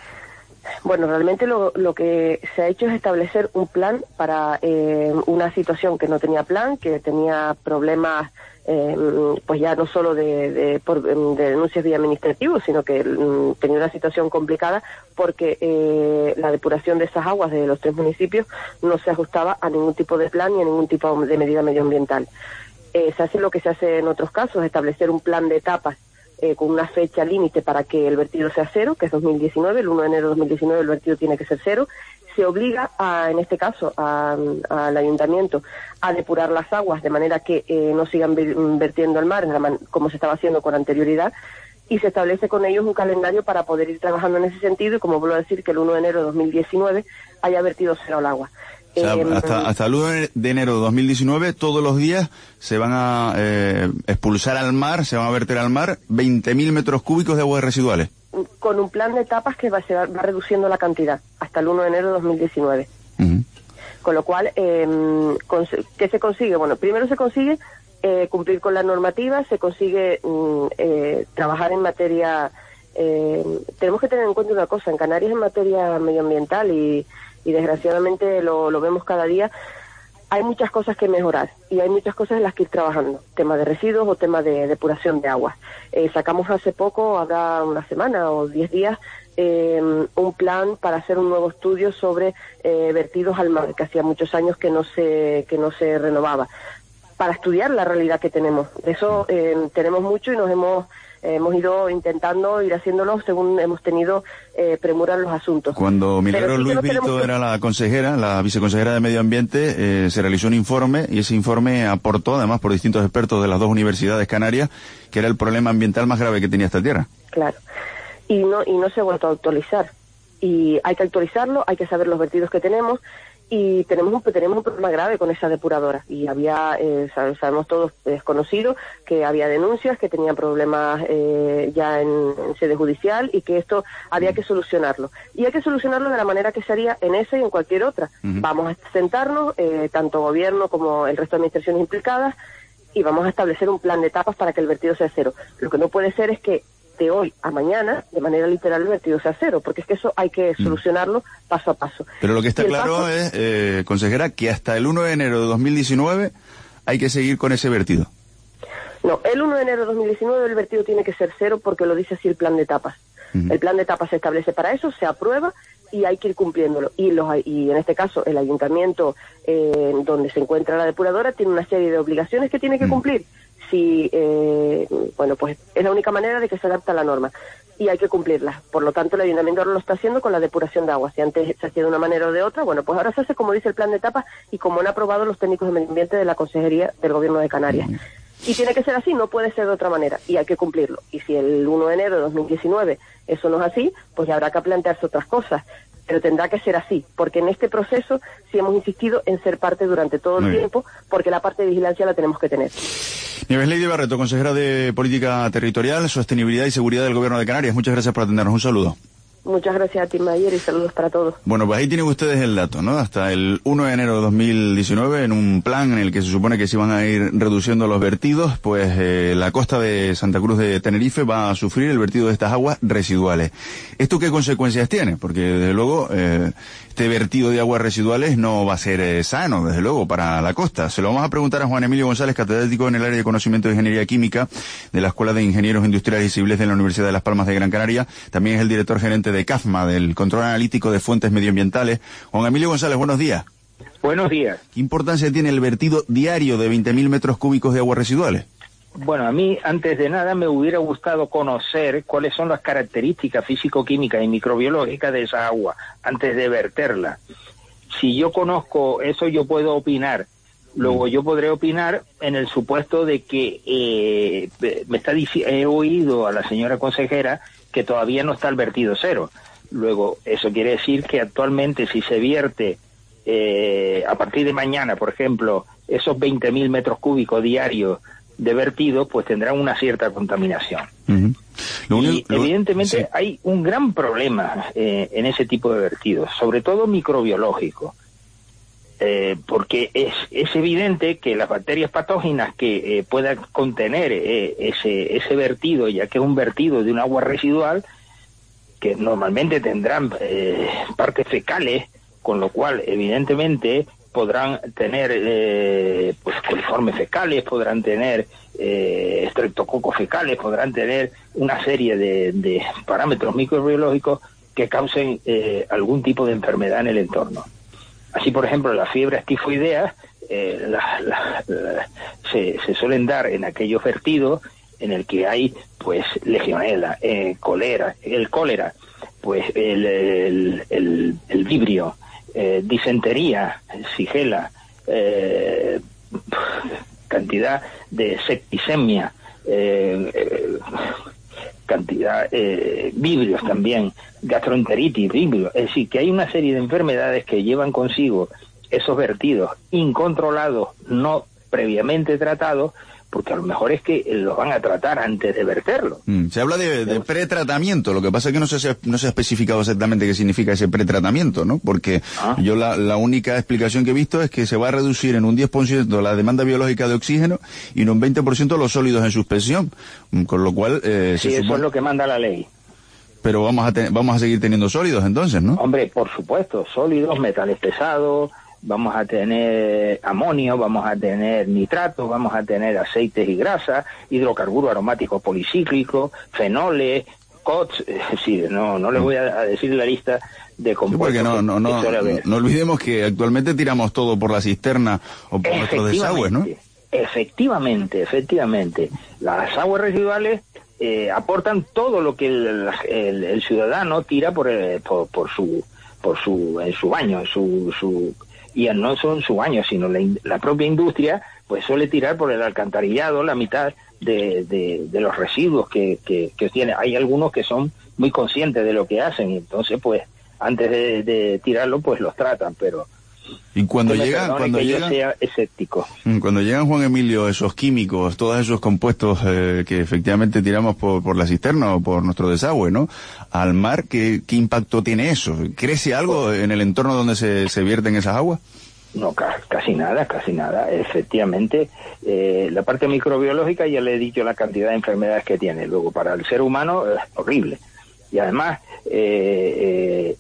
Bueno, realmente lo, lo que se ha hecho es establecer un plan para eh, una situación que no tenía plan, que tenía problemas, eh, pues ya no solo de, de, por, de denuncias vía administrativos, sino que mm, tenía una situación complicada porque eh, la depuración de esas aguas de los tres municipios no se ajustaba a ningún tipo de plan ni a ningún tipo de medida medioambiental. Eh, se hace lo que se hace en otros casos, establecer un plan de etapas Eh, con una fecha límite para que el vertido sea cero, que es dos mil diecinueve, el uno de enero de dos mil diecinueve el vertido tiene que ser cero. Se obliga, a, en este caso, al ayuntamiento a depurar las aguas de manera que eh, no sigan vertiendo al mar como se estaba haciendo con anterioridad, y se establece con ellos un calendario para poder ir trabajando en ese sentido, y como vuelvo a decir, que el uno de enero de dos mil diecinueve haya vertido cero al agua. O sea, hasta, hasta el uno de enero de dos mil diecinueve, todos los días se van a eh, expulsar al mar, se van a verter al mar veinte mil metros cúbicos de aguas residuales. Con un plan de etapas que va, se va, va reduciendo la cantidad hasta el uno de enero de dos mil diecinueve. Uh-huh. Con lo cual, eh, ¿qué se consigue? Bueno, primero se consigue eh, cumplir con la normativa, se consigue mm, eh, trabajar en materia... Eh, tenemos que tener en cuenta una cosa, en Canarias en materia medioambiental, y y desgraciadamente lo, lo vemos cada día, hay muchas cosas que mejorar y hay muchas cosas en las que ir trabajando, tema de residuos o tema de depuración de aguas. Eh, sacamos hace poco, habrá una semana o diez días, eh, un plan para hacer un nuevo estudio sobre eh, vertidos al mar, que hacía muchos años que no se, que no se renovaba, para estudiar la realidad que tenemos. De eso eh, tenemos mucho y nos hemos... Hemos ido intentando ir haciéndolo según hemos tenido eh, premura en los asuntos. Cuando Milagros sí Luis Brito que... era la consejera, la viceconsejera de Medio Ambiente, eh, se realizó un informe, y ese informe aportó, además por distintos expertos de las dos universidades canarias, que era el problema ambiental más grave que tenía esta tierra. Claro. Y no, y no se ha vuelto a actualizar. Y hay que actualizarlo, hay que saber los vertidos que tenemos, y tenemos un, tenemos un problema grave con esa depuradora, y había, eh, sabemos todos, es conocido, que había denuncias, que tenían problemas eh, ya en, en sede judicial, y que esto había que solucionarlo. Y hay que solucionarlo de la manera que se haría en esa y en cualquier otra. Uh-huh. Vamos a sentarnos, eh, tanto gobierno como el resto de administraciones implicadas, y vamos a establecer un plan de etapas para que el vertido sea cero. Lo que no puede ser es que de hoy a mañana, de manera literal, el vertido sea cero, porque es que eso hay que solucionarlo mm. paso a paso. Pero lo que está claro paso... es, eh, consejera, que hasta el uno de enero de dos mil diecinueve hay que seguir con ese vertido. No, el uno de enero de dos mil diecinueve el vertido tiene que ser cero, porque lo dice así el plan de etapas. Uh-huh. El plan de etapas se establece para eso, se aprueba y hay que ir cumpliéndolo. Y, los, y en este caso, el ayuntamiento eh, donde se encuentra la depuradora tiene una serie de obligaciones que tiene que uh-huh. cumplir. Si, eh, bueno, pues es la única manera de que se adapta a la norma, y hay que cumplirla. Por lo tanto, el ayuntamiento ahora lo está haciendo con la depuración de agua. Si antes se hacía de una manera o de otra, bueno, pues ahora se hace como dice el plan de etapas y como han aprobado los técnicos de medio ambiente de la Consejería del Gobierno de Canarias. Y tiene que ser así, no puede ser de otra manera, y hay que cumplirlo. Y si el uno de enero de dos mil diecinueve eso no es así, pues ya habrá que plantearse otras cosas. Pero tendrá que ser así, porque en este proceso sí hemos insistido en ser parte durante todo el tiempo, porque la parte de vigilancia la tenemos que tener. Nieves Lady Barreto, consejera de Política Territorial, Sostenibilidad y Seguridad del Gobierno de Canarias. Muchas gracias por atendernos. Un saludo. Muchas gracias a ti, Mayer, y saludos para todos. Bueno, pues ahí tienen ustedes el dato, ¿no? Hasta el uno de enero de dos mil diecinueve, en un plan en el que se supone que se van a ir reduciendo los vertidos, pues eh, la costa de Santa Cruz de Tenerife va a sufrir el vertido de estas aguas residuales. ¿Esto qué consecuencias tiene? Porque, desde luego, eh, este vertido de aguas residuales no va a ser eh, sano, desde luego, para la costa. Se lo vamos a preguntar a Juan Emilio González, catedrático en el área de conocimiento de Ingeniería Química de la Escuela de Ingenieros Industriales y Civiles de la Universidad de Las Palmas de Gran Canaria. También es el director gerente de CAFMA, del Control Analítico de Fuentes Medioambientales. Juan Emilio González, buenos días. Buenos días. ¿Qué importancia tiene el vertido diario de veinte mil metros cúbicos de aguas residuales? Bueno, a mí, antes de nada, me hubiera gustado conocer cuáles son las características físico-químicas y microbiológicas de esa agua, antes de verterla. Si yo conozco eso, yo puedo opinar. Luego, yo podré opinar en el supuesto de que eh, me está he oído a la señora consejera que todavía no está el vertido cero. Luego, eso quiere decir que actualmente, si se vierte eh, a partir de mañana, por ejemplo, esos veinte mil metros cúbicos diarios de vertido, pues tendrán una cierta contaminación. Uh-huh. Lo único, y lo, evidentemente sí. Hay un gran problema eh, en ese tipo de vertidos, sobre todo microbiológico, eh, porque es, es evidente que las bacterias patógenas que eh, puedan contener eh, ese, ese vertido, ya que es un vertido de un agua residual, que normalmente tendrán eh, partes fecales, con lo cual evidentemente podrán tener eh, pues coliformes fecales, podrán tener eh, estreptococos fecales, podrán tener una serie de, de parámetros microbiológicos que causen eh, algún tipo de enfermedad en el entorno. Así, por ejemplo, las fiebres tifoideas eh, la, la, la, se, se suelen dar en aquellos vertidos en el que hay pues legionela, eh, cólera, el cólera, pues el, el, el, el vibrio, Eh, disentería, sigela, eh, cantidad de septicemia, eh, eh, cantidad, eh, vibrios también, gastroenteritis, vibrios. Es decir, que hay una serie de enfermedades que llevan consigo esos vertidos incontrolados, no previamente tratados, porque a lo mejor es que los van a tratar antes de verterlo. Mm, se habla de, de pretratamiento, lo que pasa es que no se, no se ha especificado exactamente qué significa ese pretratamiento, ¿no? Porque ah. yo la, la única explicación que he visto es que se va a reducir en un diez por ciento la demanda biológica de oxígeno y en un veinte por ciento los sólidos en suspensión, con lo cual... Eh, sí, eso supone... es lo que manda la ley. Pero vamos a, ten... vamos a seguir teniendo sólidos entonces, ¿no? Hombre, por supuesto, sólidos, metales pesados... Vamos a tener amonio, vamos a tener nitratos, vamos a tener aceites y grasas, hidrocarburos aromáticos policíclicos, fenoles, C O T S, es decir, no, no les voy a decir la lista de compuestos. Sí, porque no, no, no, no, no olvidemos que actualmente tiramos todo por la cisterna o por nuestros desagües, ¿no? Efectivamente, efectivamente. Las aguas residuales eh, aportan todo lo que el, el, el ciudadano tira por, el, por, por su, por su, en su baño, en su, su y no solo en su baño, sino la, la propia industria, pues suele tirar por el alcantarillado la mitad de, de, de los residuos que, que, que tiene. Hay algunos que son muy conscientes de lo que hacen, y entonces pues antes de, de tirarlo pues los tratan, pero y cuando llegan cuando que llegan yo sea escéptico. Cuando llegan, Juan Emilio, esos químicos, todos esos compuestos eh, que efectivamente tiramos por, por la cisterna o por nuestro desagüe, ¿no? Al mar, ¿qué, qué impacto tiene eso? ¿Crece algo en el entorno donde se, se vierten esas aguas? No, casi nada, casi nada. Efectivamente, eh, la parte microbiológica ya le he dicho la cantidad de enfermedades que tiene. Luego, para el ser humano, es horrible. Y además, eh, eh,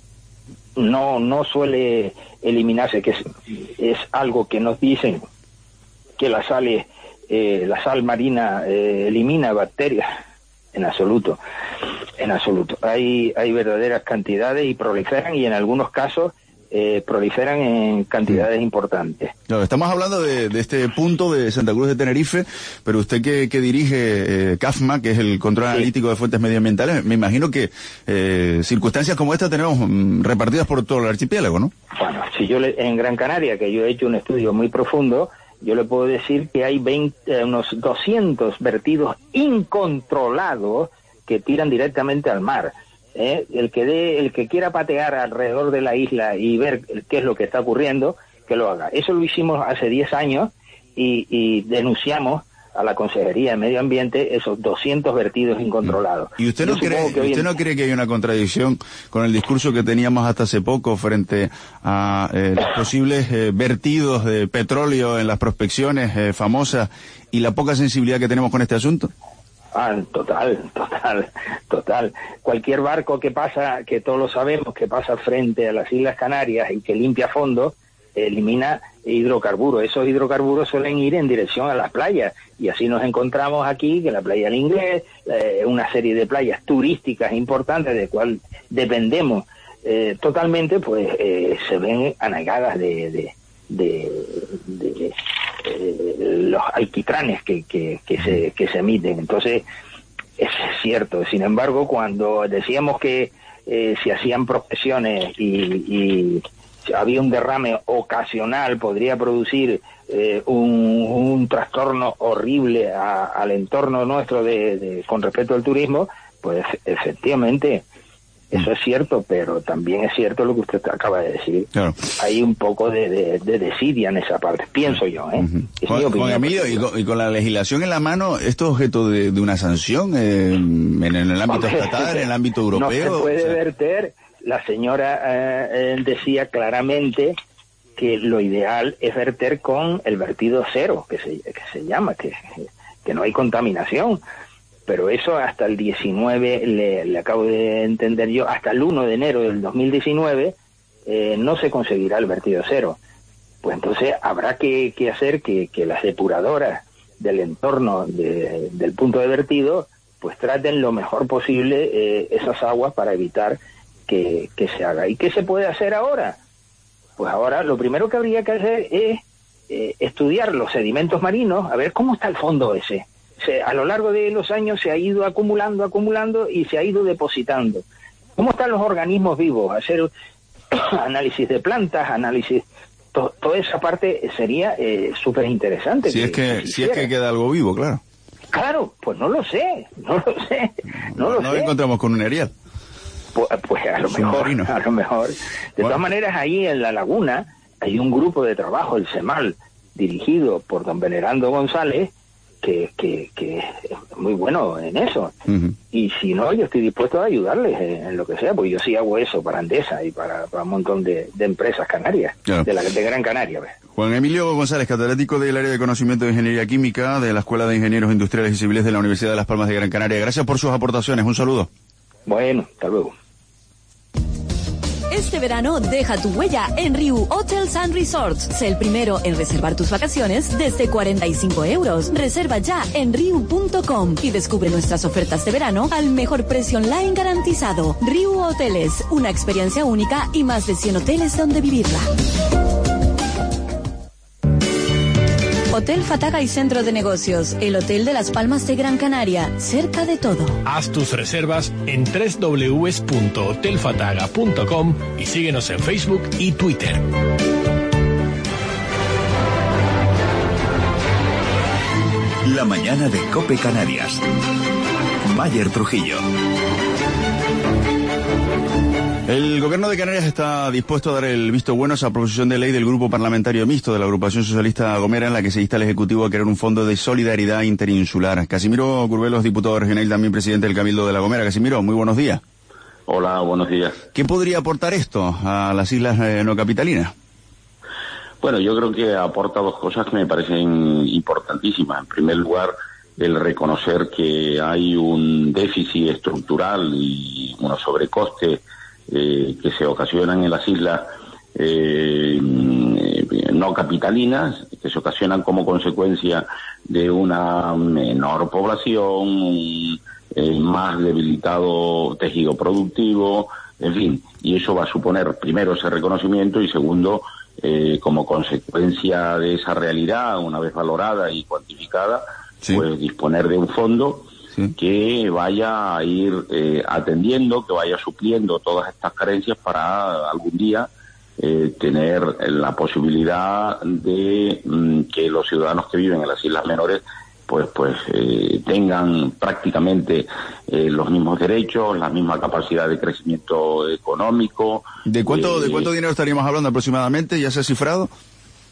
no, no suele eliminarse, que es, es algo que nos dicen que la sal, eh, la sal marina eh, elimina bacterias. En absoluto, en absoluto. Hay, hay verdaderas cantidades y proliferan, y en algunos casos eh, proliferan en cantidades importantes. Claro, estamos hablando de, de este punto de Santa Cruz de Tenerife, pero usted que, que dirige eh, CAFMA, que es el Control sí. Analítico de Fuentes Medioambientales, me imagino que eh, circunstancias como esta tenemos mm, repartidas por todo el archipiélago, ¿no? Bueno, si yo le, en Gran Canaria, que yo he hecho un estudio muy profundo, yo le puedo decir que hay veinte, eh, unos doscientos vertidos incontrolados que tiran directamente al mar. ¿eh? El que dé, el que quiera patear alrededor de la isla y ver qué es lo que está ocurriendo, que lo haga. Eso lo hicimos hace diez años y, y denunciamos a la Consejería de Medio Ambiente esos doscientos vertidos incontrolados. ¿Y usted no, cree, que usted en... no cree que hay una contradicción con el discurso que teníamos hasta hace poco frente a eh, los posibles eh, vertidos de petróleo en las prospecciones eh, famosas y la poca sensibilidad que tenemos con este asunto? Ah, total, total, total. Cualquier barco que pasa, que todos lo sabemos, que pasa frente a las Islas Canarias y que limpia fondo, elimina hidrocarburos. Esos hidrocarburos suelen ir en dirección a las playas y así nos encontramos aquí que la playa del Inglés, eh, una serie de playas turísticas importantes de cual dependemos eh, totalmente, pues eh, se ven anegadas de, de, de, de eh, los alquitranes que, que, que, se, que se emiten. Entonces es cierto. Sin embargo, cuando decíamos que eh, se hacían prospecciones y, y había un derrame ocasional, podría producir eh, un, un trastorno horrible a, al entorno nuestro de, de, con respecto al turismo, pues efectivamente eso es cierto, pero también es cierto lo que usted acaba de decir. Claro. Hay un poco de, de, de desidia en esa parte, pienso yo, ¿eh? Uh-huh. Es Juan, mi opinión. Juan Emilio, y con, y con la legislación en la mano, ¿esto es objeto de, de una sanción eh, en, en el ámbito estatal, en el ámbito europeo? No se puede o sea... verter. La señora eh, eh, decía claramente que lo ideal es verter con el vertido cero, que se, que se llama, que, que no hay contaminación. Pero eso hasta el diecinueve, le, le acabo de entender yo, hasta el uno de enero del dos mil diecinueve eh, no se conseguirá el vertido cero. Pues entonces habrá que, que hacer que, que las depuradoras del entorno de, del punto de vertido pues traten lo mejor posible eh, esas aguas para evitar que, que se haga. ¿Y qué se puede hacer ahora? Pues ahora lo primero que habría que hacer es eh, estudiar los sedimentos marinos, a ver cómo está el fondo ese. Se, a lo largo de los años se ha ido acumulando, acumulando y se ha ido depositando. ¿Cómo están los organismos vivos? Hacer análisis de plantas, análisis, to, toda esa parte sería eh, súper interesante. Si, que, es que, si es que queda algo vivo, claro. Claro, pues no lo sé, no lo sé, no, no lo no sé. Nos encontramos con un erial. Pues, pues a lo mejor, a lo mejor. De bueno. todas maneras, ahí en la laguna hay un grupo de trabajo, el CEMAL, dirigido por don Venerando González, que, que, que es muy bueno en eso. Uh-huh. Y si no, yo estoy dispuesto a ayudarles en, en lo que sea, porque yo sí hago eso para Endesa y para, para un montón de, de empresas canarias, claro. de la de Gran Canaria. ¿Ves? Juan Emilio González, catedrático del área de conocimiento de Ingeniería Química de la Escuela de Ingenieros Industriales y Civiles de la Universidad de Las Palmas de Gran Canaria. Gracias por sus aportaciones. Un saludo. Bueno, hasta luego. Este verano deja tu huella en Riu Hotels and Resorts. Sé el primero en reservar tus vacaciones desde cuarenta y cinco euros. Reserva ya en riu punto com y descubre nuestras ofertas de verano al mejor precio online garantizado. Riu Hoteles, una experiencia única y más de cien hoteles donde vivirla. Hotel Fataga y Centro de Negocios, el hotel de Las Palmas de Gran Canaria, cerca de todo. Haz tus reservas en doble u doble u doble u punto hotel fataga punto com y síguenos en Facebook y Twitter. La mañana de COPE Canarias. Mayer Trujillo. El Gobierno de Canarias está dispuesto a dar el visto bueno a esa proposición de ley del Grupo Parlamentario Mixto de la Agrupación Socialista Gomera en la que se insta al Ejecutivo a crear un fondo de solidaridad interinsular. Casimiro Curvelos, diputado regional y también presidente del Cabildo de La Gomera. Casimiro, muy buenos días. Hola, buenos días. ¿Qué podría aportar esto a las islas eh, no capitalinas? Bueno, yo creo que aporta dos cosas que me parecen importantísimas. En primer lugar, el reconocer que hay un déficit estructural y unos sobrecostes Eh, que se ocasionan en las islas eh, no capitalinas, que se ocasionan como consecuencia de una menor población, eh, más debilitado tejido productivo, en fin, y eso va a suponer primero ese reconocimiento y segundo, eh, como consecuencia de esa realidad, una vez valorada y cuantificada, sí. pues disponer de un fondo Sí. que vaya a ir eh, atendiendo, que vaya supliendo todas estas carencias para algún día eh, tener la posibilidad de mm, que los ciudadanos que viven en las islas menores pues pues eh, tengan prácticamente eh, los mismos derechos, la misma capacidad de crecimiento económico. ¿De cuánto, eh, de cuánto dinero estaríamos hablando aproximadamente? ¿Ya se ha cifrado?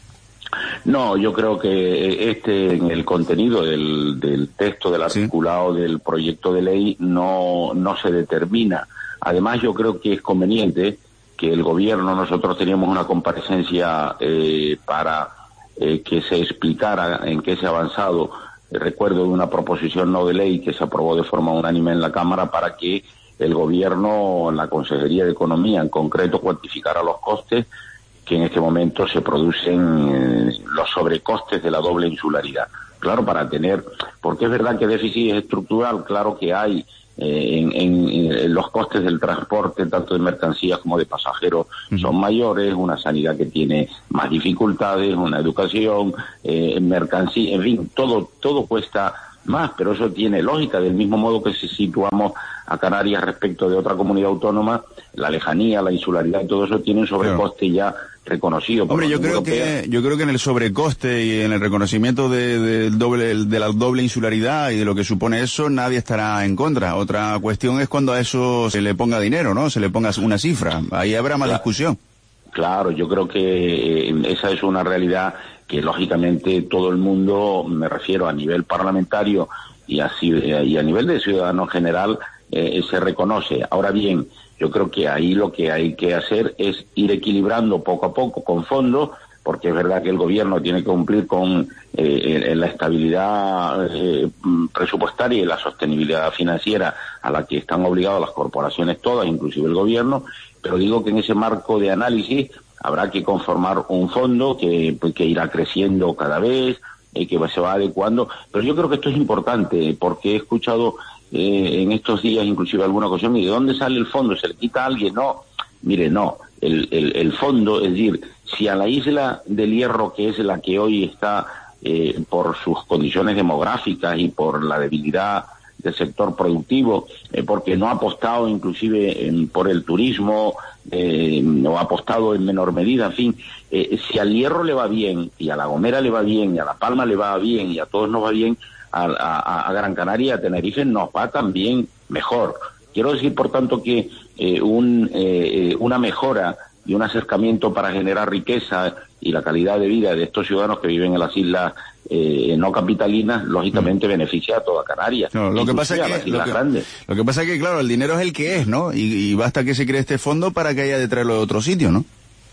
No, yo creo que este, en el contenido del, del texto, del articulado del proyecto de ley, no, no se determina. Además, yo creo que es conveniente que el gobierno, nosotros teníamos una comparecencia eh, para eh, que se explicara en qué se ha avanzado. Recuerdo de una proposición no de ley que se aprobó de forma unánime en la Cámara para que el gobierno, la Consejería de Economía en concreto, cuantificara los costes que en este momento se producen, eh, los sobrecostes de la doble insularidad. Claro, para tener, porque es verdad que déficit es estructural, claro que hay eh, en, en, en los costes del transporte, tanto de mercancías como de pasajeros, uh-huh. son mayores, una sanidad que tiene más dificultades, una educación, eh, mercancía, en fin, todo, todo cuesta más, pero eso tiene lógica, del mismo modo que si situamos a Canarias respecto de otra comunidad autónoma, la lejanía, la insularidad y todo eso tiene un sobrecoste claro. ya reconocido. Hombre, yo creo que yo creo que en el sobrecoste y en el reconocimiento de, de, doble, de la doble insularidad y de lo que supone eso, nadie estará en contra. Otra cuestión es cuando a eso se le ponga dinero, ¿no? Se le ponga una cifra. Ahí habrá más claro. discusión. Claro, yo creo que eh, esa es una realidad que lógicamente todo el mundo, me refiero a nivel parlamentario y, así, y a nivel de ciudadano general, eh, se reconoce. Ahora bien, yo creo que ahí lo que hay que hacer es ir equilibrando poco a poco con fondos, porque es verdad que el gobierno tiene que cumplir con eh, la estabilidad eh, presupuestaria y la sostenibilidad financiera a la que están obligadas las corporaciones todas, inclusive el gobierno, pero digo que en ese marco de análisis habrá que conformar un fondo que, que irá creciendo cada vez, eh, que se va adecuando, pero yo creo que esto es importante, porque he escuchado eh, en estos días inclusive alguna ocasión, ¿y de dónde sale el fondo? ¿Se le quita a alguien? No, mire, no, el, el, el fondo, es decir, si a la isla del Hierro, que es la que hoy está eh, por sus condiciones demográficas y por la debilidad del sector productivo, eh, porque no ha apostado inclusive en, por el turismo, eh, no ha apostado en menor medida, en fin, eh, si al Hierro le va bien, y a La Gomera le va bien, y a La Palma le va bien, y a todos nos va bien, a, a, a Gran Canaria y a Tenerife nos va también mejor. Quiero decir, por tanto, que eh, un, eh, una mejora y un acercamiento para generar riqueza y la calidad de vida de estos ciudadanos que viven en las islas eh, no capitalinas, lógicamente mm. beneficia a toda Canarias. No, lo que pasa es que lo que, lo que pasa es que claro, el dinero es el que es, ¿no? Y, y basta que se cree este fondo para que haya de traerlo de otro sitio, ¿no?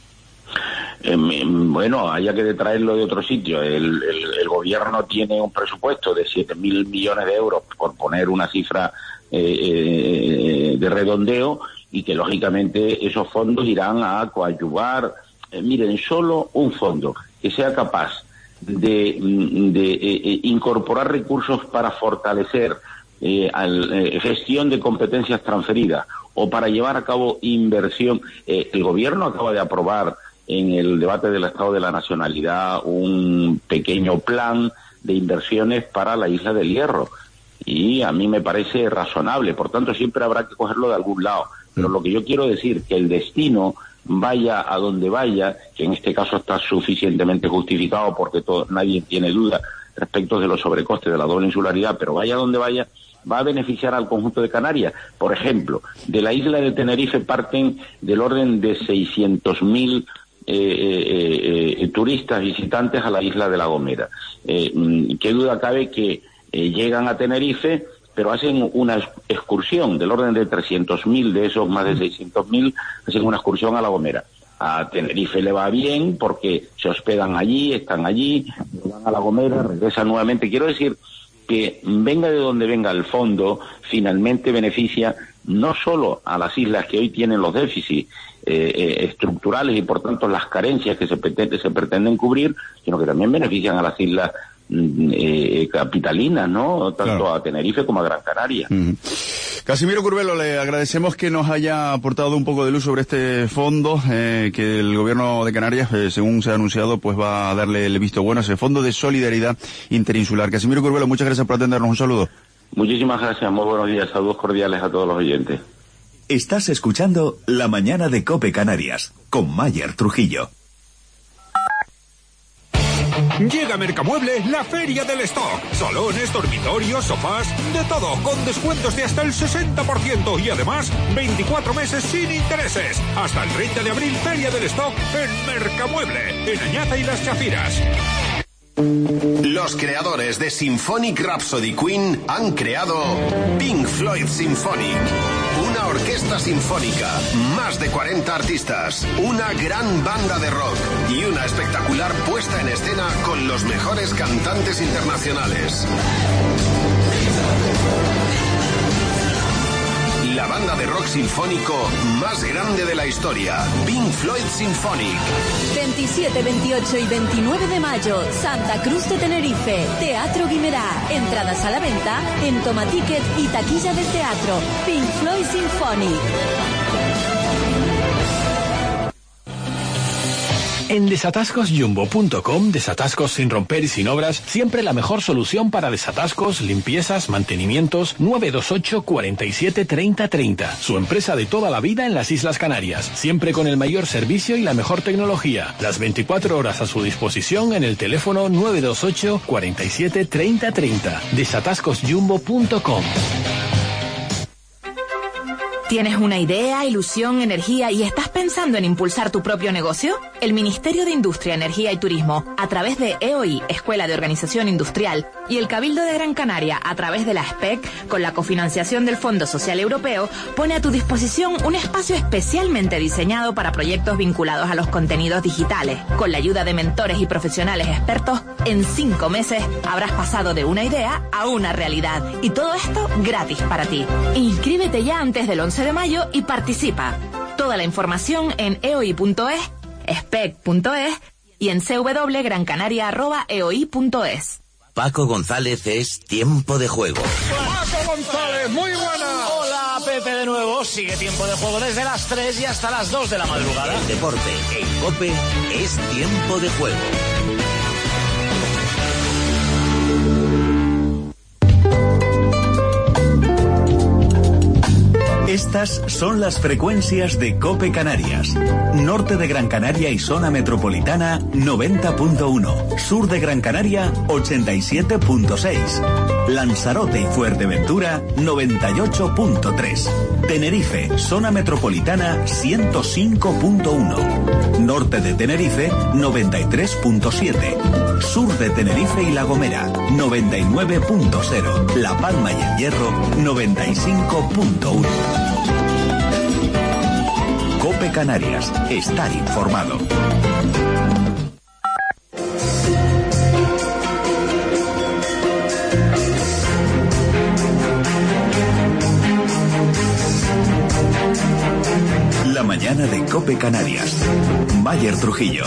Eh, bueno, haya que de traerlo de otro sitio. El, el, el gobierno tiene un presupuesto de siete mil millones de euros, por poner una cifra eh, eh, de redondeo, y que lógicamente esos fondos irán a coadyuvar. Eh, miren, solo un fondo que sea capaz de, de eh, incorporar recursos para fortalecer eh, al, eh, gestión de competencias transferidas o para llevar a cabo inversión. Eh, el gobierno acaba de aprobar en el debate del Estado de la Nacionalidad un pequeño plan de inversiones para la isla del Hierro, y a mí me parece razonable. Por tanto, siempre habrá que cogerlo de algún lado. Pero lo que yo quiero decir, que el destino vaya a donde vaya, que en este caso está suficientemente justificado porque todo, nadie tiene duda respecto de los sobrecostes de la doble insularidad, pero vaya a donde vaya, va a beneficiar al conjunto de Canarias. Por ejemplo, de la isla de Tenerife parten del orden de seiscientos mil eh, eh, eh, turistas visitantes a la isla de La Gomera. Eh, ¿Qué duda cabe que eh, llegan a Tenerife, pero hacen una excursión del orden de trescientos mil, de esos más de seiscientos mil, hacen una excursión a La Gomera? A Tenerife le va bien porque se hospedan allí, están allí, van a La Gomera, regresan nuevamente. Quiero decir que venga de donde venga el fondo, finalmente beneficia no solo a las islas que hoy tienen los déficits eh, eh, estructurales y por tanto las carencias que se, pretende, se pretenden cubrir, sino que también benefician a las islas Eh, capitalinas, ¿no? Tanto claro. a Tenerife como a Gran Canaria. Uh-huh. Casimiro Curbelo, le agradecemos que nos haya aportado un poco de luz sobre este fondo, eh, que el gobierno de Canarias, eh, según se ha anunciado, pues va a darle el visto bueno a ese fondo de solidaridad interinsular. Casimiro Curbelo, muchas gracias por atendernos. Un saludo. Muchísimas gracias, muy buenos días, saludos cordiales a todos los oyentes. Estás escuchando La Mañana de COPE Canarias, con Mayer Trujillo. Llega a Mercamueble la Feria del Stock. Salones, dormitorios, sofás, de todo, con descuentos de hasta el sesenta por ciento y además veinticuatro meses sin intereses. Hasta el treinta de abril, Feria del Stock en Mercamueble, en Añaza y Las Chafiras. Los creadores de Symphonic Rhapsody Queen han creado Pink Floyd Symphonic. Una orquesta sinfónica, más de cuarenta artistas, una gran banda de rock y una espectacular puesta en escena con los mejores cantantes internacionales. La banda de rock sinfónico más grande de la historia, Pink Floyd Symphonic. veintisiete, veintiocho y veintinueve de mayo, Santa Cruz de Tenerife, Teatro Guimerá. Entradas a la venta en Tomaticket y taquilla del teatro. Pink Floyd Symphonic. En desatascos jumbo punto com, desatascos sin romper y sin obras, siempre la mejor solución para desatascos, limpiezas, mantenimientos. Nueve dos ocho, cuarenta y siete, treinta, treinta. Su empresa de toda la vida en las Islas Canarias, siempre con el mayor servicio y la mejor tecnología. Las veinticuatro horas a su disposición en el teléfono nueve dos ocho, cuarenta y siete, treinta, treinta. desatascos jumbo punto com. ¿Tienes una idea, ilusión, energía y estás pensando en impulsar tu propio negocio? El Ministerio de Industria, Energía y Turismo, a través de E O I, Escuela de Organización Industrial, y el Cabildo de Gran Canaria, a través de la S P E C, con la cofinanciación del Fondo Social Europeo, pone a tu disposición un espacio especialmente diseñado para proyectos vinculados a los contenidos digitales. Con la ayuda de mentores y profesionales expertos, en cinco meses habrás pasado de una idea a una realidad. Y todo esto gratis para ti. Inscríbete ya antes del once de mayo y participa. Toda la información en eoi punto es, spec punto es y en cwgrancanaria arroba eoi punto es. Paco González es Tiempo de Juego. Paco González, muy buena. Hola, Pepe, de nuevo. Sigue Tiempo de Juego desde las tres y hasta las dos de la madrugada. El deporte en COPE es Tiempo de Juego. Estas son las frecuencias de COPE Canarias. Norte de Gran Canaria y zona metropolitana noventa punto uno. Sur de Gran Canaria ochenta y siete punto seis. Lanzarote y Fuerteventura noventa y ocho punto tres. Tenerife, zona metropolitana ciento cinco punto uno. Norte de Tenerife noventa y tres punto siete. Sur de Tenerife y La Gomera noventa y nueve punto cero. La Palma y El Hierro noventa y cinco punto uno. COPE Canarias, estar informado. La mañana de COPE Canarias. Mayer Trujillo.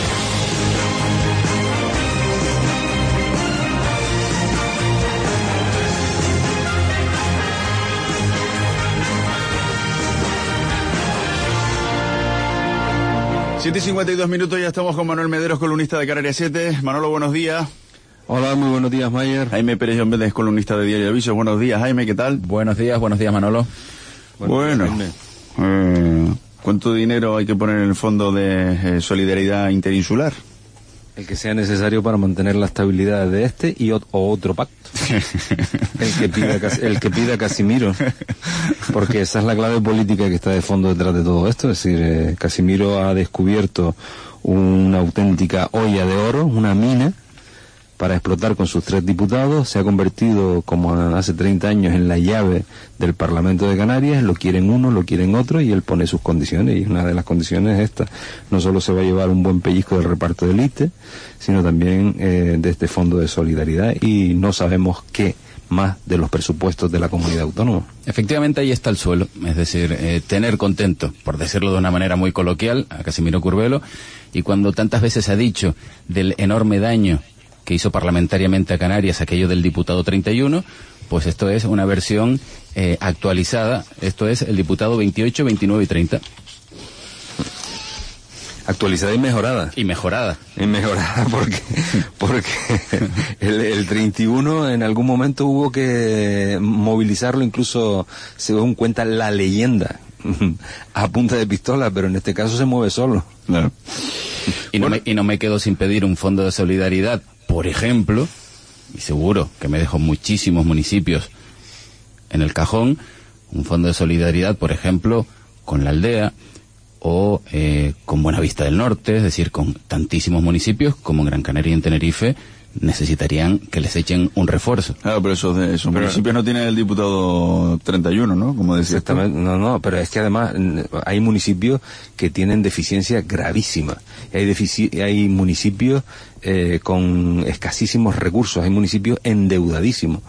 siete y cincuenta y dos minutos, ya estamos con Manuel Mederos, columnista de Canarias siete. Manolo, buenos días. Hola, muy buenos días, Mayer. Jaime Pérez Llombédez, columnista de Diario Aviso. Buenos días, Jaime, ¿qué tal? Buenos días, buenos días, Manolo. Bueno, días, eh, ¿cuánto dinero hay que poner en el Fondo de eh, Solidaridad Interinsular? El que sea necesario para mantener la estabilidad de este y o, o otro pacto. el que pida el que pida Casimiro. Porque esa es la clave política que está de fondo detrás de todo esto. Es decir, eh, Casimiro ha descubierto una auténtica olla de oro, una mina, para explotar con sus tres diputados. Se ha convertido, como hace treinta años, en la llave del Parlamento de Canarias. Lo quieren uno, lo quieren otro, y él pone sus condiciones, y una de las condiciones es esta: no solo se va a llevar un buen pellizco del reparto de élite, sino también eh, de este fondo de solidaridad, y no sabemos qué más de los presupuestos de la comunidad autónoma. Efectivamente, ahí está el suelo, es decir, eh, tener contento, por decirlo de una manera muy coloquial, a Casimiro Curbelo, y cuando tantas veces ha dicho del enorme daño que hizo parlamentariamente a Canarias aquello del diputado treinta y uno, pues esto es una versión eh, actualizada, esto es el diputado veintiocho, veintinueve y treinta. Actualizada y mejorada. Y mejorada. Y mejorada porque, porque el, el treinta y uno en algún momento hubo que movilizarlo, incluso según cuenta la leyenda, a punta de pistola, pero en este caso se mueve solo. Claro. Y, no me, y no me quedo sin pedir un fondo de solidaridad, por ejemplo, y seguro que me dejo muchísimos municipios en el cajón, un fondo de solidaridad, por ejemplo, con La Aldea o eh, con Buenavista del Norte, es decir, con tantísimos municipios como en Gran Canaria y en Tenerife, necesitarían que les echen un refuerzo. Claro, pero esos, de, esos pero, municipios no tienen el diputado treinta y uno, ¿no? Como decía. Exactamente, no, no, pero es que además hay municipios que tienen deficiencia gravísima. Hay, defici hay municipios eh, con escasísimos recursos, hay municipios endeudadísimos.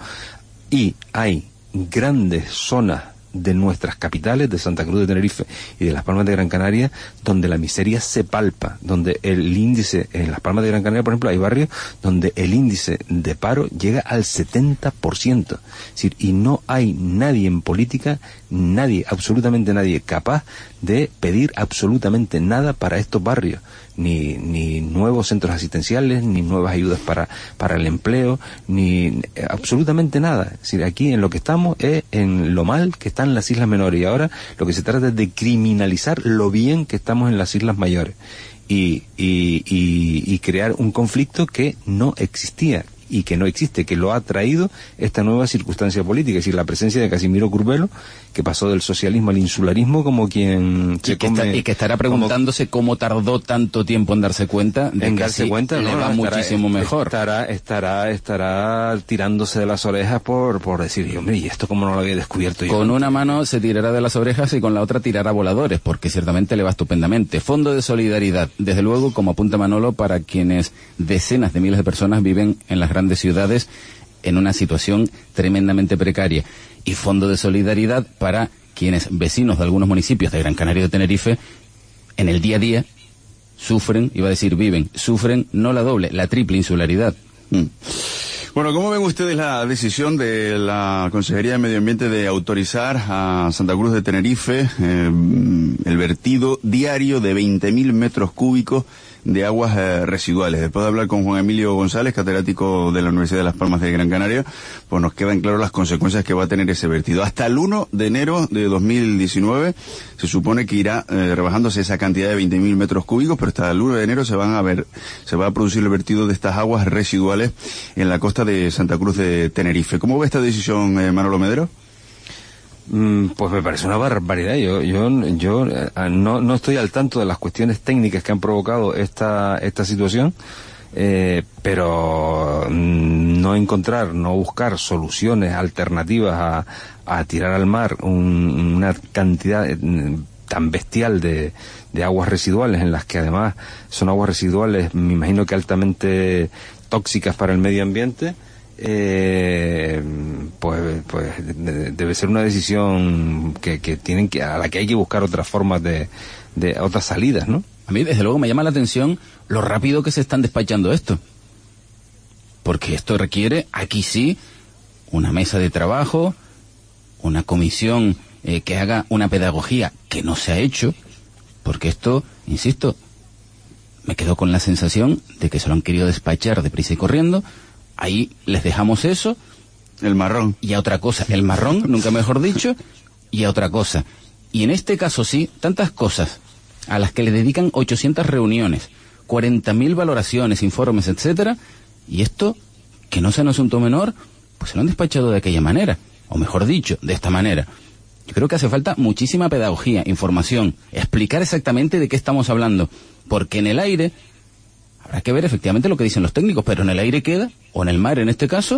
Y hay grandes zonas de nuestras capitales, de Santa Cruz de Tenerife y de Las Palmas de Gran Canaria, donde la miseria se palpa, donde el índice, en Las Palmas de Gran Canaria, por ejemplo, hay barrios donde el índice de paro llega al setenta por ciento. Es decir, y no hay nadie en política, nadie, absolutamente nadie, capaz de pedir absolutamente nada para estos barrios. Ni, ni nuevos centros asistenciales, ni nuevas ayudas para, para el empleo, ni eh, absolutamente nada. Es decir, aquí en lo que estamos es en lo mal que están las islas menores, y ahora lo que se trata es de criminalizar lo bien que estamos en las islas mayores y, y, y, y crear un conflicto que no existía y que no existe, que lo ha traído esta nueva circunstancia política, es decir, la presencia de Casimiro Curbelo, que pasó del socialismo al insularismo como quien se y que come... Está, y que estará preguntándose como, cómo tardó tanto tiempo en darse cuenta de en que darse cuenta, le no, va estará, muchísimo mejor. Estará, estará, estará tirándose de las orejas por, por decir, hombre, ¿y esto cómo no lo había descubierto yo? Con una mano se tirará de las orejas y con la otra tirará voladores, porque ciertamente le va estupendamente. Fondo de solidaridad, desde luego, como apunta Manolo, para quienes decenas de miles de personas viven en las grandes ciudades en una situación tremendamente precaria. Y fondo de solidaridad para quienes, vecinos de algunos municipios de Gran Canaria y de Tenerife, en el día a día sufren, iba a decir viven, sufren no la doble, la triple insularidad. Mm. Bueno, ¿cómo ven ustedes la decisión de la Consejería de Medio Ambiente de autorizar a Santa Cruz de Tenerife eh, el vertido diario de veinte mil metros cúbicos de aguas eh, residuales? Después de hablar con Juan Emilio González, catedrático de la Universidad de Las Palmas de Gran Canaria, pues nos quedan claras las consecuencias que va a tener ese vertido. Hasta el uno de enero de dos mil diecinueve se supone que irá eh, rebajándose esa cantidad de veinte mil metros cúbicos, pero hasta el uno de enero se van a ver, se va a producir el vertido de estas aguas residuales en la costa de Santa Cruz de Tenerife. ¿Cómo ve esta decisión, eh, Manolo Medero? Pues me parece una barbaridad. Yo, yo, yo eh, no, no estoy al tanto de las cuestiones técnicas que han provocado esta, esta situación, eh, pero no encontrar, no buscar soluciones alternativas a, a tirar al mar un, una cantidad tan bestial de, de aguas residuales, en las que además son aguas residuales, me imagino que altamente tóxicas para el medio ambiente. Eh, pues, pues debe ser una decisión que, que tienen que, a la que hay que buscar otras formas de, de otras salidas, ¿no? A mí desde luego me llama la atención lo rápido que se están despachando esto, porque esto requiere, aquí sí, una mesa de trabajo, una comisión eh, que haga una pedagogía que no se ha hecho, porque esto, insisto, me quedo con la sensación de que se lo han querido despachar deprisa y corriendo. Ahí les dejamos eso. El marrón. Y a otra cosa, el marrón, nunca mejor dicho, y a otra cosa. Y en este caso sí, tantas cosas a las que le dedican ochocientas reuniones, cuarenta mil valoraciones, informes, etcétera, y esto, que no sea un asunto menor, pues se lo han despachado de aquella manera, o mejor dicho, de esta manera. Yo creo que hace falta muchísima pedagogía, información, explicar exactamente de qué estamos hablando, porque en el aire habrá que ver efectivamente lo que dicen los técnicos, pero en el aire queda, o en el mar en este caso,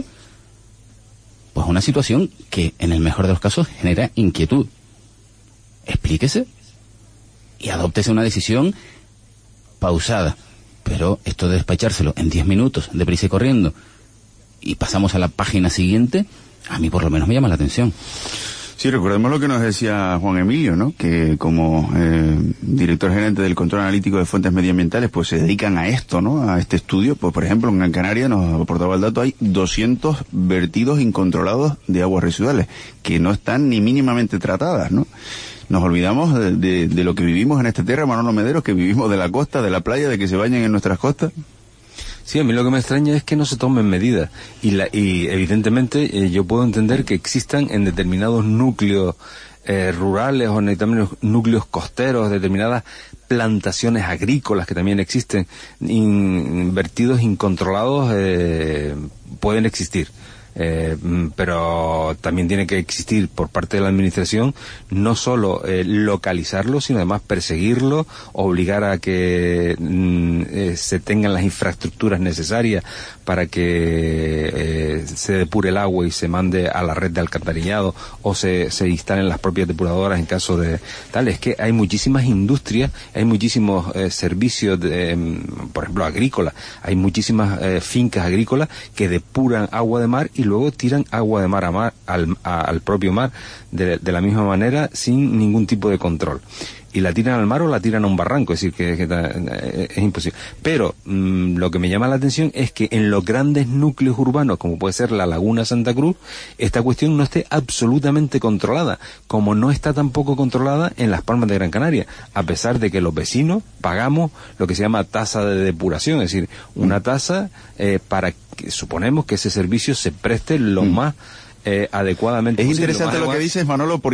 pues una situación que en el mejor de los casos genera inquietud. Explíquese y adóptese una decisión pausada, pero esto de despachárselo en diez minutos, deprisa y corriendo, y pasamos a la página siguiente, a mí por lo menos me llama la atención. Sí, recordemos lo que nos decía Juan Emilio, ¿no? Que como eh, director gerente del Control Analítico de Fuentes Medioambientales, pues se dedican a esto, ¿no? A este estudio. Pues, por ejemplo, en Gran Canaria, nos aportaba el dato, hay doscientos vertidos incontrolados de aguas residuales, que no están ni mínimamente tratadas, ¿no? Nos olvidamos de, de, de lo que vivimos en esta tierra, Manolo Medero, que vivimos de la costa, de la playa, de que se bañen en nuestras costas. Sí, a mí lo que me extraña es que no se tomen medidas. Y, la, y evidentemente eh, yo puedo entender que existan en determinados núcleos eh, rurales o determinados núcleos costeros, determinadas plantaciones agrícolas que también existen, in, vertidos incontrolados eh, pueden existir. Eh, pero también tiene que existir por parte de la administración no solo eh, localizarlo, sino además perseguirlo, obligar a que mm, eh, se tengan las infraestructuras necesarias para que eh, se depure el agua y se mande a la red de alcantarillado o se, se instalen las propias depuradoras en caso de tal. Es que hay muchísimas industrias, hay muchísimos eh, servicios, de, eh, por ejemplo agrícolas, hay muchísimas eh, fincas agrícolas que depuran agua de mar y luego tiran agua de mar a mar al, a, al propio mar de, de la misma manera sin ningún tipo de control. Y la tiran al mar o la tiran a un barranco, es decir, que, que, que es imposible. Pero mmm, lo que me llama la atención es que en los grandes núcleos urbanos, como puede ser la Laguna Santa Cruz, esta cuestión no esté absolutamente controlada, como no está tampoco controlada en Las Palmas de Gran Canaria, a pesar de que los vecinos pagamos lo que se llama tasa de depuración, es decir, una tasa eh, para que suponemos que ese servicio se preste lo mm. más eh, adecuadamente es posible. Interesante lo, lo que dices, Manolo, porque